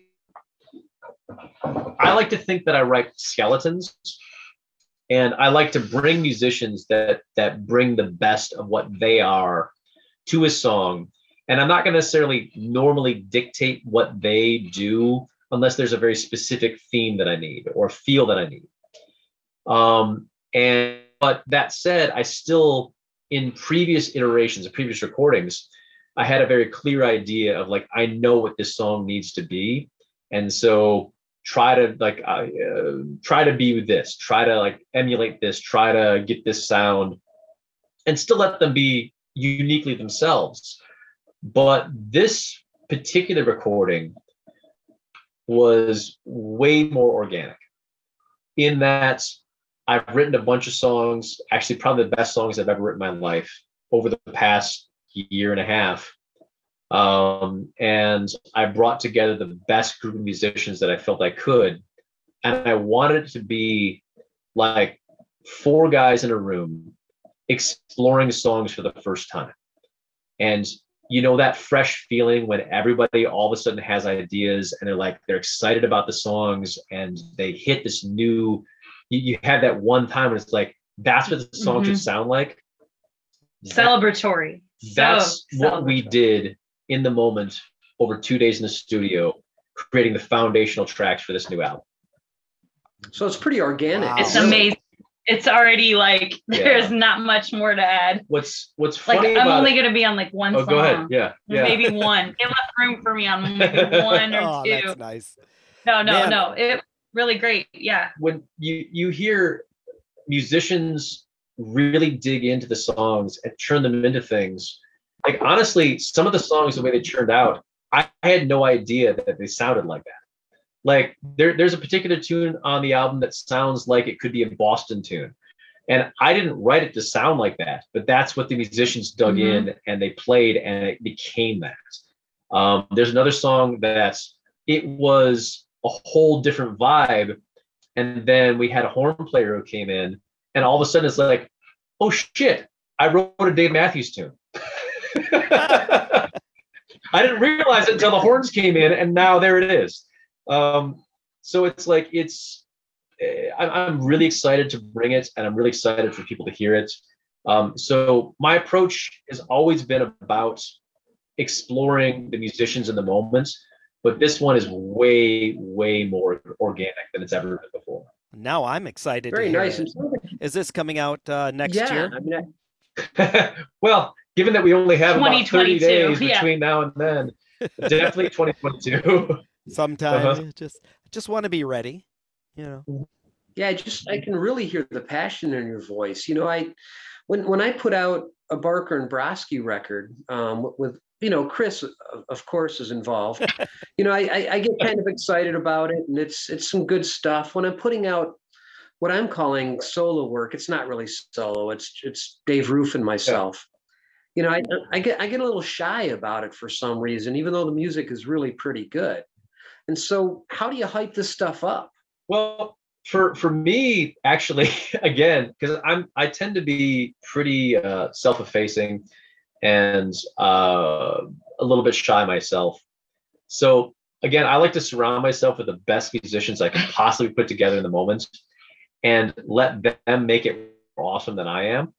like to think that I write skeletons, and I like to bring musicians that bring the best of what they are to a song. And I'm not going to necessarily normally dictate what they do unless there's a very specific theme that I need or feel that I need. But that said, I still, in previous iterations of previous recordings, I had a very clear idea of like, I know what this song needs to be. And so try to be with this, try to like emulate this, try to get this sound, and still let them be uniquely themselves. But this particular recording was way more organic, in that I've written a bunch of songs, actually probably the best songs I've ever written in my life over the past year and a half. And I brought together the best group of musicians that I felt I could. And I wanted it to be like 4 guys in a room exploring songs for the first time. And that fresh feeling when everybody all of a sudden has ideas and they're excited about the songs, and they hit this new, you have that one time when it's like, that's what the song should sound like. Celebratory. That's what we did in the moment over 2 days in the studio, creating the foundational tracks for this new album. So it's pretty organic. Wow. It's amazing. It's already like, there's not much more to add. What's funny like, I'm only going to be on like one song. Go ahead. Yeah. Maybe one. They left room for me on maybe one or 2. That's nice. No. It really great. Yeah. When you hear musicians really dig into the songs and turn them into things, like honestly, some of the songs, the way they turned out, I had no idea that they sounded like that. Like there's a particular tune on the album that sounds like it could be a Boston tune. And I didn't write it to sound like that, but that's what the musicians dug in and they played, and it became that. There's another song it was a whole different vibe. And then we had a horn player who came in, and all of a sudden it's like, oh shit, I wrote a Dave Matthews tune. I didn't realize it until the horns came in, and now there it is. So it's like, I'm really excited to bring it, and I'm really excited for people to hear it. So my approach has always been about exploring the musicians in the moment, but this one is way, way more organic than it's ever been before. Now I'm excited. Very nice. Is this coming out next year? I mean, well, given that we only have about 30 days yeah. between now and then, definitely 2022. Sometime. Just want to be ready. Yeah, I can really hear the passion in your voice. When I put out a Barker and Brodsky record with Chris, of course, is involved. I get kind of excited about it, and it's some good stuff. When I'm putting out what I'm calling solo work, it's not really solo. It's Dave Roof and myself. Yeah. I get a little shy about it for some reason, even though the music is really pretty good. And so, how do you hype this stuff up? Well, for me, actually, again, because I tend to be pretty self-effacing and a little bit shy myself. So again, I like to surround myself with the best musicians I can possibly put together in the moment, and let them make it more awesome than I am.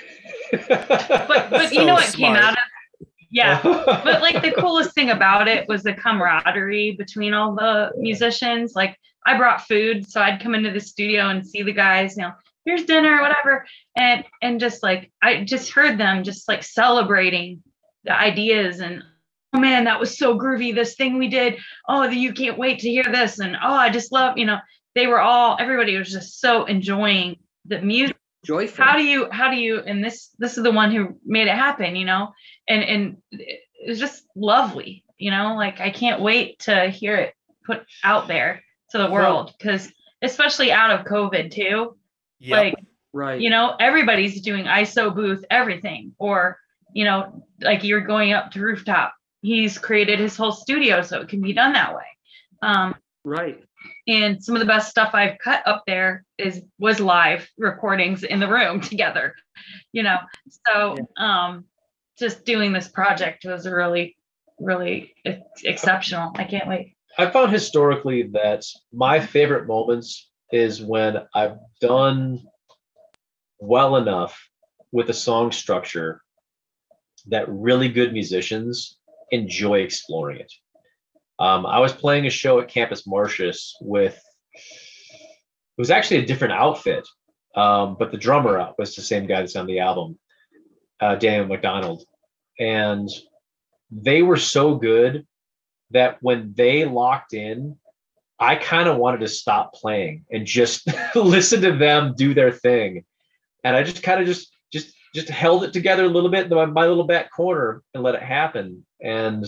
but what came out of but like the coolest thing about it was the camaraderie between all the musicians. Like I brought food, so I'd come into the studio and see the guys, here's dinner, whatever. And just like, I just heard them just like celebrating the ideas, and, oh man, that was so groovy. This thing we did. Oh, you can't wait to hear this. And, oh, I just love, everybody was just so enjoying the music. Joyful. How do you, and this is the one who made it happen, and it was just lovely, like I can't wait to hear it put out there to the world, because especially out of COVID too. Yep. Like, Right. Everybody's doing ISO booth, everything, or, like you're going up to rooftop. He's created his whole studio so it can be done that way. Right. And some of the best stuff I've cut up there was live recordings in the room together, So just doing this project was really, really exceptional. I can't wait. I found historically that my favorite moments is when I've done well enough with a song structure that really good musicians enjoy exploring it. I was playing a show at Campus Martius it was actually a different outfit, but the drummer was the same guy that's on the album, Daniel McDonald. And they were so good that when they locked in, I kind of wanted to stop playing and just listen to them do their thing. And I just kind of just held it together a little bit in my little back corner and let it happen. And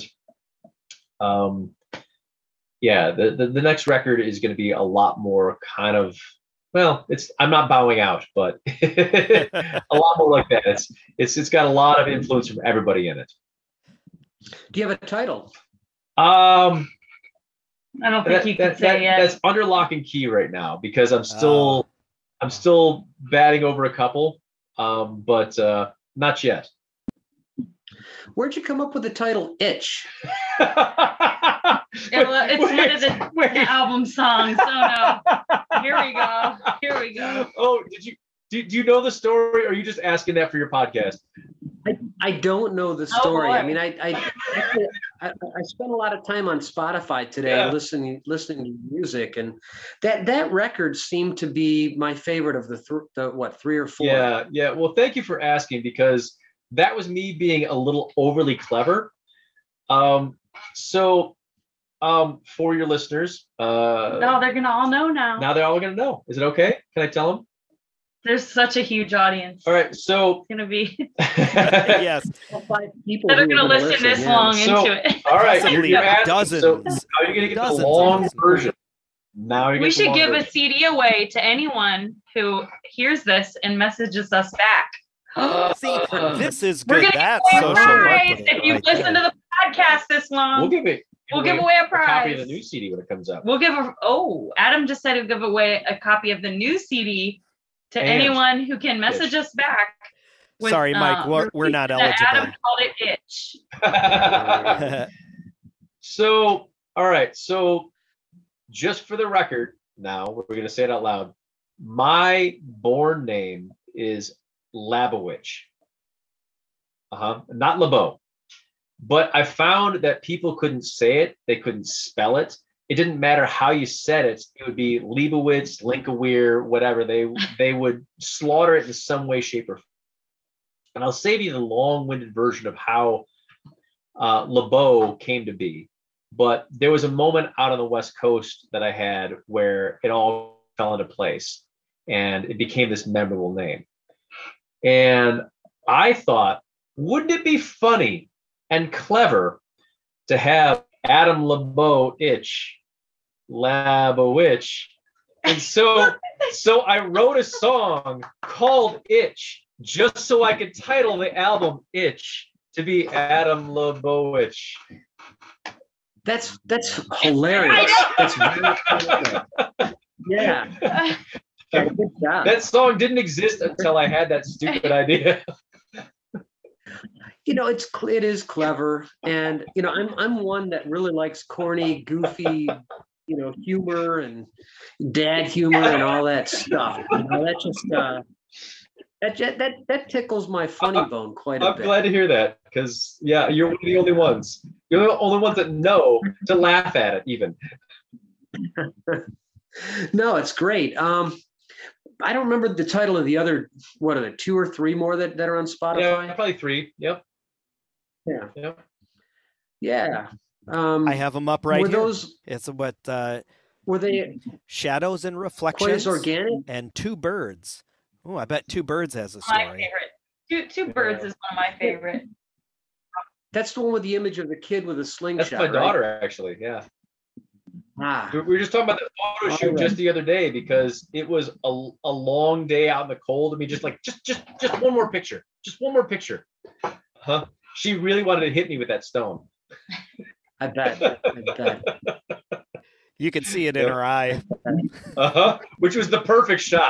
the next record is going to be a lot more kind of, I'm not bowing out, but a lot more like that. It's got a lot of influence from everybody in it. Do you have a title? I don't think you can say yet. That's under lock and key right now because I'm still batting over a couple, but not yet. Where'd you come up with the title Itch? It's one of the album songs. Oh no! Here we go. Oh, do you know the story, or are you just asking that for your podcast? I don't know the story. Oh, I mean, I spent a lot of time on Spotify today listening to music, and that record seemed to be my favorite of the 3 or 4. Yeah. Well, thank you for asking, because that was me being a little overly clever. So for your listeners, no, they're gonna all know now. Now they're all gonna know. Is it okay? Can I tell them? There's such a huge audience. All right, so it's gonna be yes. 5 people that are gonna listen this long into it. All right, you're asking, dozens. So now you're gonna get the long version. Now we should give a CD away to anyone who hears this and messages us back. See, this is good. That's social marketing. If you listen to the podcast this long, we'll give away a prize. A copy of the new CD when it comes out. We'll give Adam just said he'll give away a copy of the new CD to anyone who can message us back. Sorry, Mike, we're not eligible. Adam called it Itch. So, all right. So, just for the record, now we're going to say it out loud. My born name is Labowitch. Not LeBeau. But I found that people couldn't say it. They couldn't spell it. It didn't matter how you said it. It would be Leibowitz, Linkaweir, whatever. They would slaughter it in some way, shape, or form. And I'll save you the long-winded version of how LeBeau came to be. But there was a moment out on the West Coast that I had where it all fell into place. And it became this memorable name. And I thought, wouldn't it be funny and clever to have Adam LeBeau Itch Labowitch? And so I wrote a song called Itch just so I could title the album Itch to be Adam LeBeau Itch. That's hilarious. That's very hilarious. Yeah. Good job. That song didn't exist until I had that stupid idea. It is clever, and I'm one that really likes corny, goofy, humor and dad humor and all that stuff. That tickles my funny bone quite a bit. I'm glad to hear that, because you're one of the only ones. You're the only ones that know to laugh at it, even. No, it's great. I don't remember the title of the other. What are there, 2 or 3 more that are on Spotify? Yeah, probably 3. Yep. Yeah. Yep. Yeah. I have them up right were here. Those, it's what were they Shadows and Reflections quite as organic? And Two Birds. Oh, I bet Two Birds has a story. My favorite. Two Birds is one of my favorite. That's the one with the image of the kid with a slingshot. That's my daughter, actually. Yeah. We were just talking about the photo shoot just the other day because it was a long day out in the cold. I mean, just one more picture. Just one more picture. Huh? She really wanted to hit me with that stone. I bet. You could see it in her eye. Which was the perfect shot.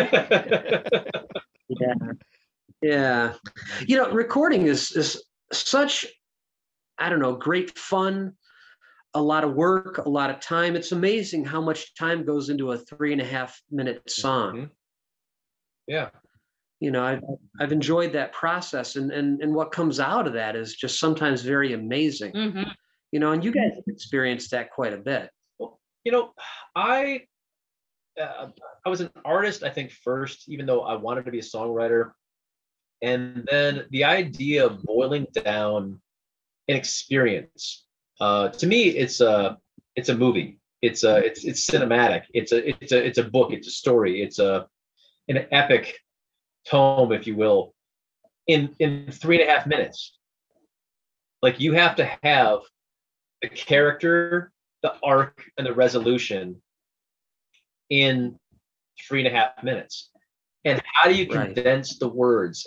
Yeah. You know, recording is such, I don't know, great fun, a lot of work, a lot of time. It's amazing how much time goes into a 3.5-minute song. Mm-hmm. Yeah. You know, I've enjoyed that process, and what comes out of that is just sometimes very amazing. Mm-hmm. You know, and you guys have experienced that quite a bit. Well, you know, I was an artist, I think, first, even though I wanted to be a songwriter. And then the idea of boiling down an experience, to me, it's a movie. It's cinematic. It's a book. It's a story. It's an epic tome, if you will, in 3.5 minutes. Like, you have to have the character, the arc, and the resolution in 3.5 minutes. And how do you condense the words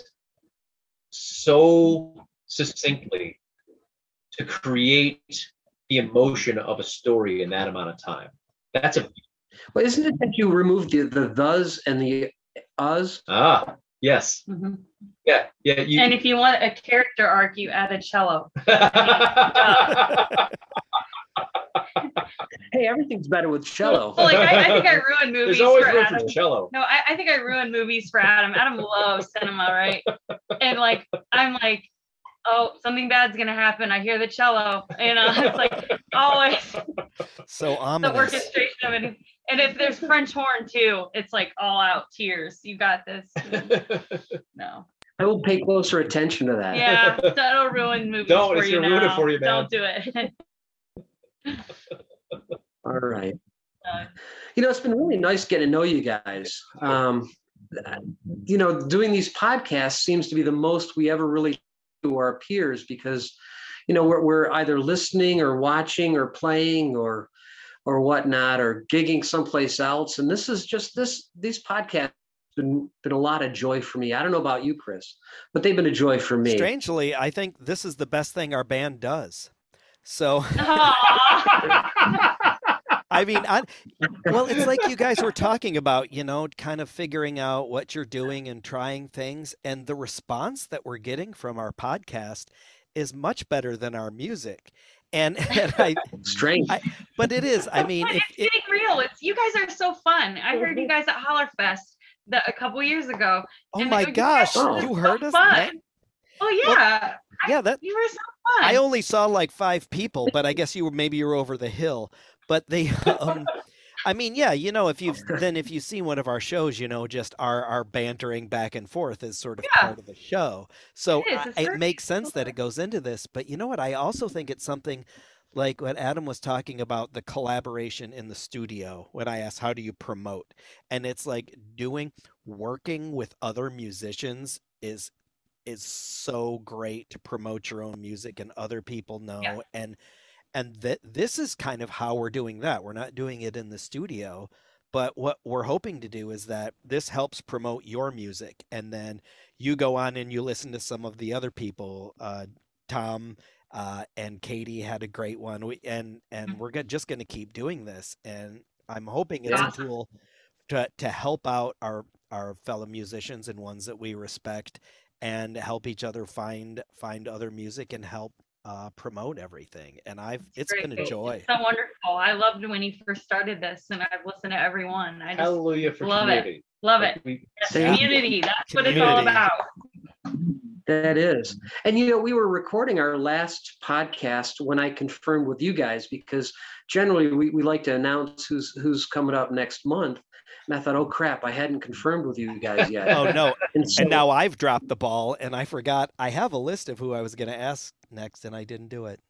so succinctly to create the emotion of a story in that amount of time? That's a. Well, isn't it that you removed the thes and the us? Yes. Mm-hmm. Yeah. And if you want a character arc, you add a cello. Hey, everything's better with cello. Well, like I think I ruined movies. There's always for room Adam. for cello. No, I think I ruined movies for Adam. Adam loves cinema, right? And like I'm like, oh, something bad's gonna happen. I hear the cello, and it's like always so ominous. The orchestration of it. And if there's French horn too, it's like all out tears. You got this. No. I will pay closer attention to that. Yeah, that'll ruin movies for you now. Ruin it for you, man. Don't do it. All right. You know, it's been really nice getting to know you guys. You know, doing these podcasts seems to be the most we ever really do our peers because, you know, we're either listening or watching or playing or whatnot or gigging someplace else. And this is just these podcasts been a lot of joy for me. I don't know about you, Chris, but they've been a joy for me. Strangely, I think this is the best thing our band does. So, I mean, well, it's like you guys were talking about, you know, kind of figuring out what you're doing and trying things. And the response that we're getting from our podcast is much better than our music. And strange, but it is. I mean, it's getting real. You guys are so fun. I heard you guys at Hollerfest a couple years ago. Oh my gosh, you heard us? Oh yeah, well, you were so fun. I only saw like 5 people, but I guess you were over the hill. But they, I mean, yeah, you know, if you've seen one of our shows, you know, just our bantering back and forth is sort of part of the show. So it makes sense that it goes into this. But you know what? I also think it's something like what Adam was talking about, the collaboration in the studio when I asked, how do you promote? And it's like working with other musicians is so great to promote your own music and other people know. Yeah. And this is kind of how we're doing that. We're not doing it in the studio, but what we're hoping to do is that this helps promote your music. And then you go on and you listen to some of the other people. Tom and Katie had a great one. And we're just going to keep doing this. And I'm hoping it's a tool to help out our fellow musicians and ones that we respect and help each other find other music and help promote everything. And it's been a joy. It's so wonderful. I loved when you first started this, and I've listened to every one. I just Hallelujah for love community. Love it. Community. That's what it's all about. That is. And, you know, we were recording our last podcast when I confirmed with you guys, because generally we like to announce who's coming up next month. And I thought, oh, crap, I hadn't confirmed with you guys yet. Oh, no. And now I've dropped the ball, and I forgot. I have a list of who I was going to ask next, and I didn't do it.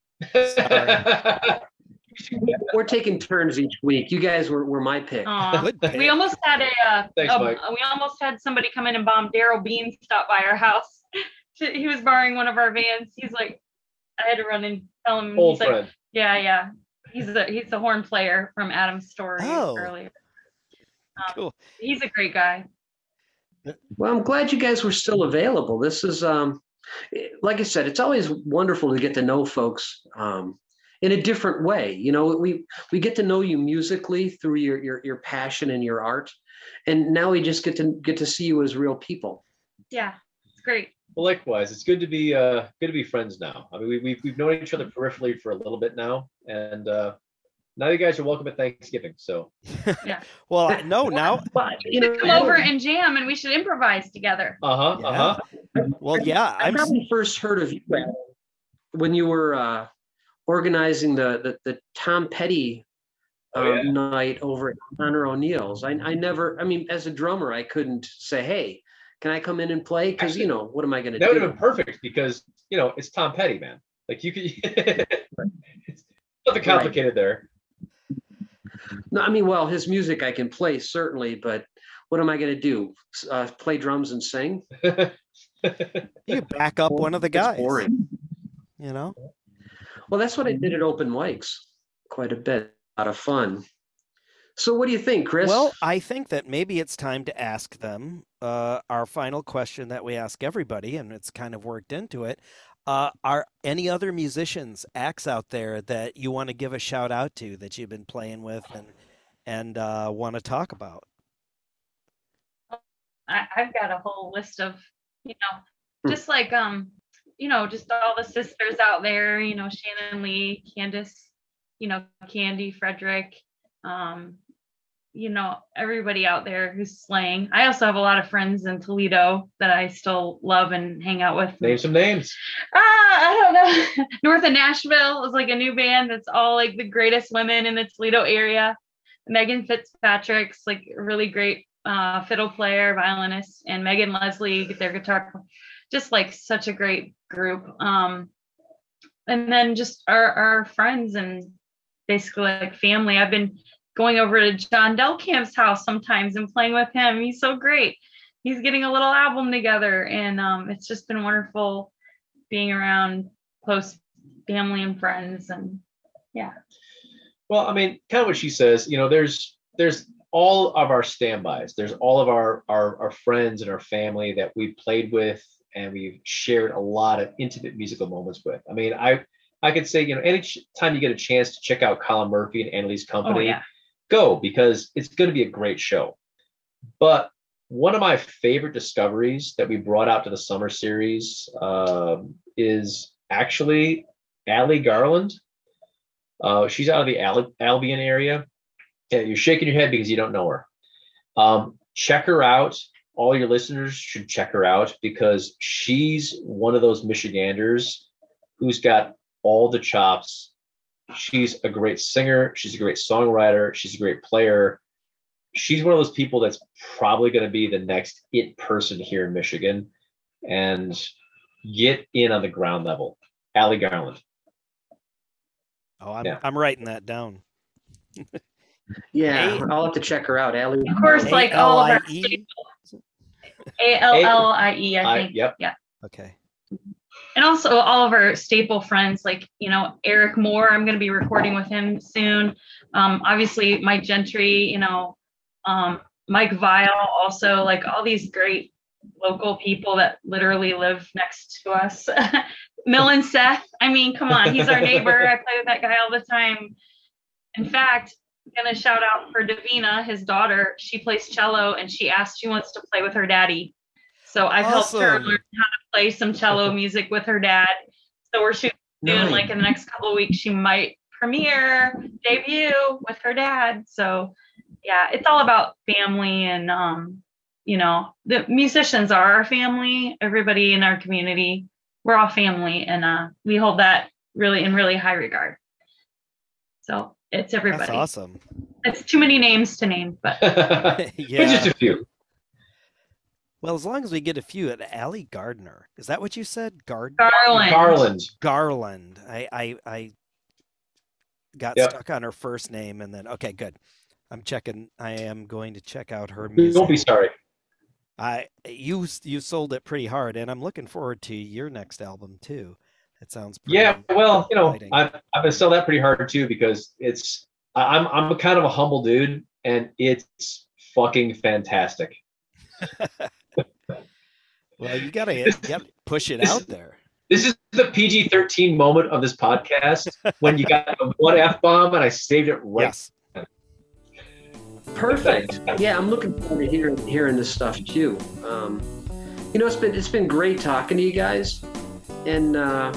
Sorry. We're taking turns each week. You guys were my pick. Good pick. We almost had Thanks, Mike. We almost had somebody come in and bomb. Daryl Bean stopped by our house. He was borrowing one of our vans. He's like, I had to run and tell him. Old he's friend. Like, yeah. He's the horn player from Adam's story earlier. Cool. He's a great guy. Well, I'm glad you guys were still available. This is, like I said, it's always wonderful to get to know folks in a different way. You know, we get to know you musically through your passion and your art, and now we just get to see you as real people. Yeah, it's great. Well, likewise, it's good to be friends now. I mean, we've known each other peripherally for a little bit now, and now you guys are welcome at Thanksgiving. So, yeah. Well, no, now you know, come over and jam, and we should improvise together. Well, yeah, I probably first heard of you when you were organizing the Tom Petty night over at Connor O'Neill's. I never, I mean, as a drummer, I couldn't say, hey, can I come in and play? Because, you know, what am I going to do? That would have been perfect because, you know, it's Tom Petty, man. Like you could, it's nothing complicated there. No, I mean, well, his music I can play certainly, but what am I going to do? Play drums and sing? You back up one of the guys. Boring. You know? Well, that's what I did at open mics quite a bit. A lot of fun. So what do you think, Chris? Well, I think that maybe it's time to ask them our final question that we ask everybody, and it's kind of worked into it. Are any other musicians, acts out there that you want to give a shout out to that you've been playing with and want to talk about? I've got a whole list of, you know, just like, you know, just all the sisters out there, you know, Shannon Lee, Candace, you know, Candy, Frederick, you know, everybody out there who's slaying. I also have a lot of friends in Toledo that I still love and hang out with. Name some names. I don't know. North of Nashville is like a new band that's all like the greatest women in the Toledo area. Megan Fitzpatrick's like a really great fiddle player, violinist, and Megan Leslie, their guitar, just like such a great group. And then just our friends and basically like family. I've been going over to John Delcamp's house sometimes and playing with him. He's so great. He's getting a little album together, and it's just been wonderful being around close family and friends. And yeah. Well, I mean, kind of what she says, you know, there's all of our standbys. There's all of our friends and our family that we've played with and we've shared a lot of intimate musical moments with. I mean, I could say, you know, any time you get a chance to check out Colin Murphy and Annalise Company, go, because it's going to be a great show. But one of my favorite discoveries that we brought out to the summer series is actually Allie Garland. She's out of the Albion area. Yeah, you're shaking your head because you don't know her. Check her out. All your listeners should check her out because she's one of those Michiganders who's got all the chops. She's a great singer. She's a great songwriter. She's a great player. She's one of those people that's probably going to be the next it person here in Michigan, and get in on the ground level. Allie Garland. Oh, I'm writing that down. Yeah, I'll have to check her out. Allie. Of course, like all of our ALLIE, I think. Yep. Yeah. Okay. And also all of our staple friends, like, you know, Eric Moore, I'm going to be recording with him soon. Obviously Mike Gentry, you know, Mike Vile, also, like all these great local people that literally live next to us. Millen Seth, I mean, come on, he's our neighbor. I play with that guy all the time. In fact, I'm going to shout out for Davina, his daughter. She plays cello and she wants to play with her daddy. So I've helped her learn how to play some cello music with her dad. So we're shooting soon, like in the next couple of weeks, she might debut with her dad. So yeah, it's all about family, and you know, the musicians are our family. Everybody in our community, we're all family, and we hold that really in really high regard. So it's everybody. That's awesome. It's too many names to name, but yeah, just a few. Well, as long as we get a few. At Allie Gardner, is that what you said? Garland. I got stuck on her first name, and then okay, good. I'm checking. I am going to check out her music. Don't be sorry. You sold it pretty hard, and I'm looking forward to your next album too. It sounds pretty Yeah, well, exciting. I've been selling that pretty hard too, because I'm a kind of a humble dude, and it's fucking fantastic. Well, you gotta push it out there. This is the PG-13 moment of this podcast when you got one F-bomb and I saved it right. Yes. Perfect. Yeah, I'm looking forward to hearing this stuff too. It's been great talking to you guys, and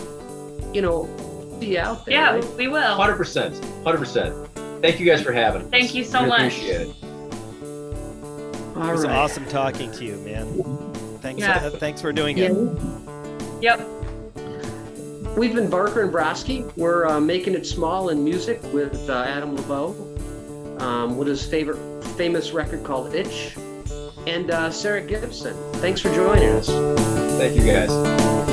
be out there. Yeah, right? we will. 100%. Thank you guys for having us. Thank you so We much. Appreciate it. It All was right. awesome talking to you, man. Thanks. Yeah. Thanks for doing Yeah. it. Yep. We've been Barker and Brodsky. We're making it small in music with Adam LeBeau, with his famous record called Itch, and Sarah Gibson. Thanks for joining us. Thank you guys.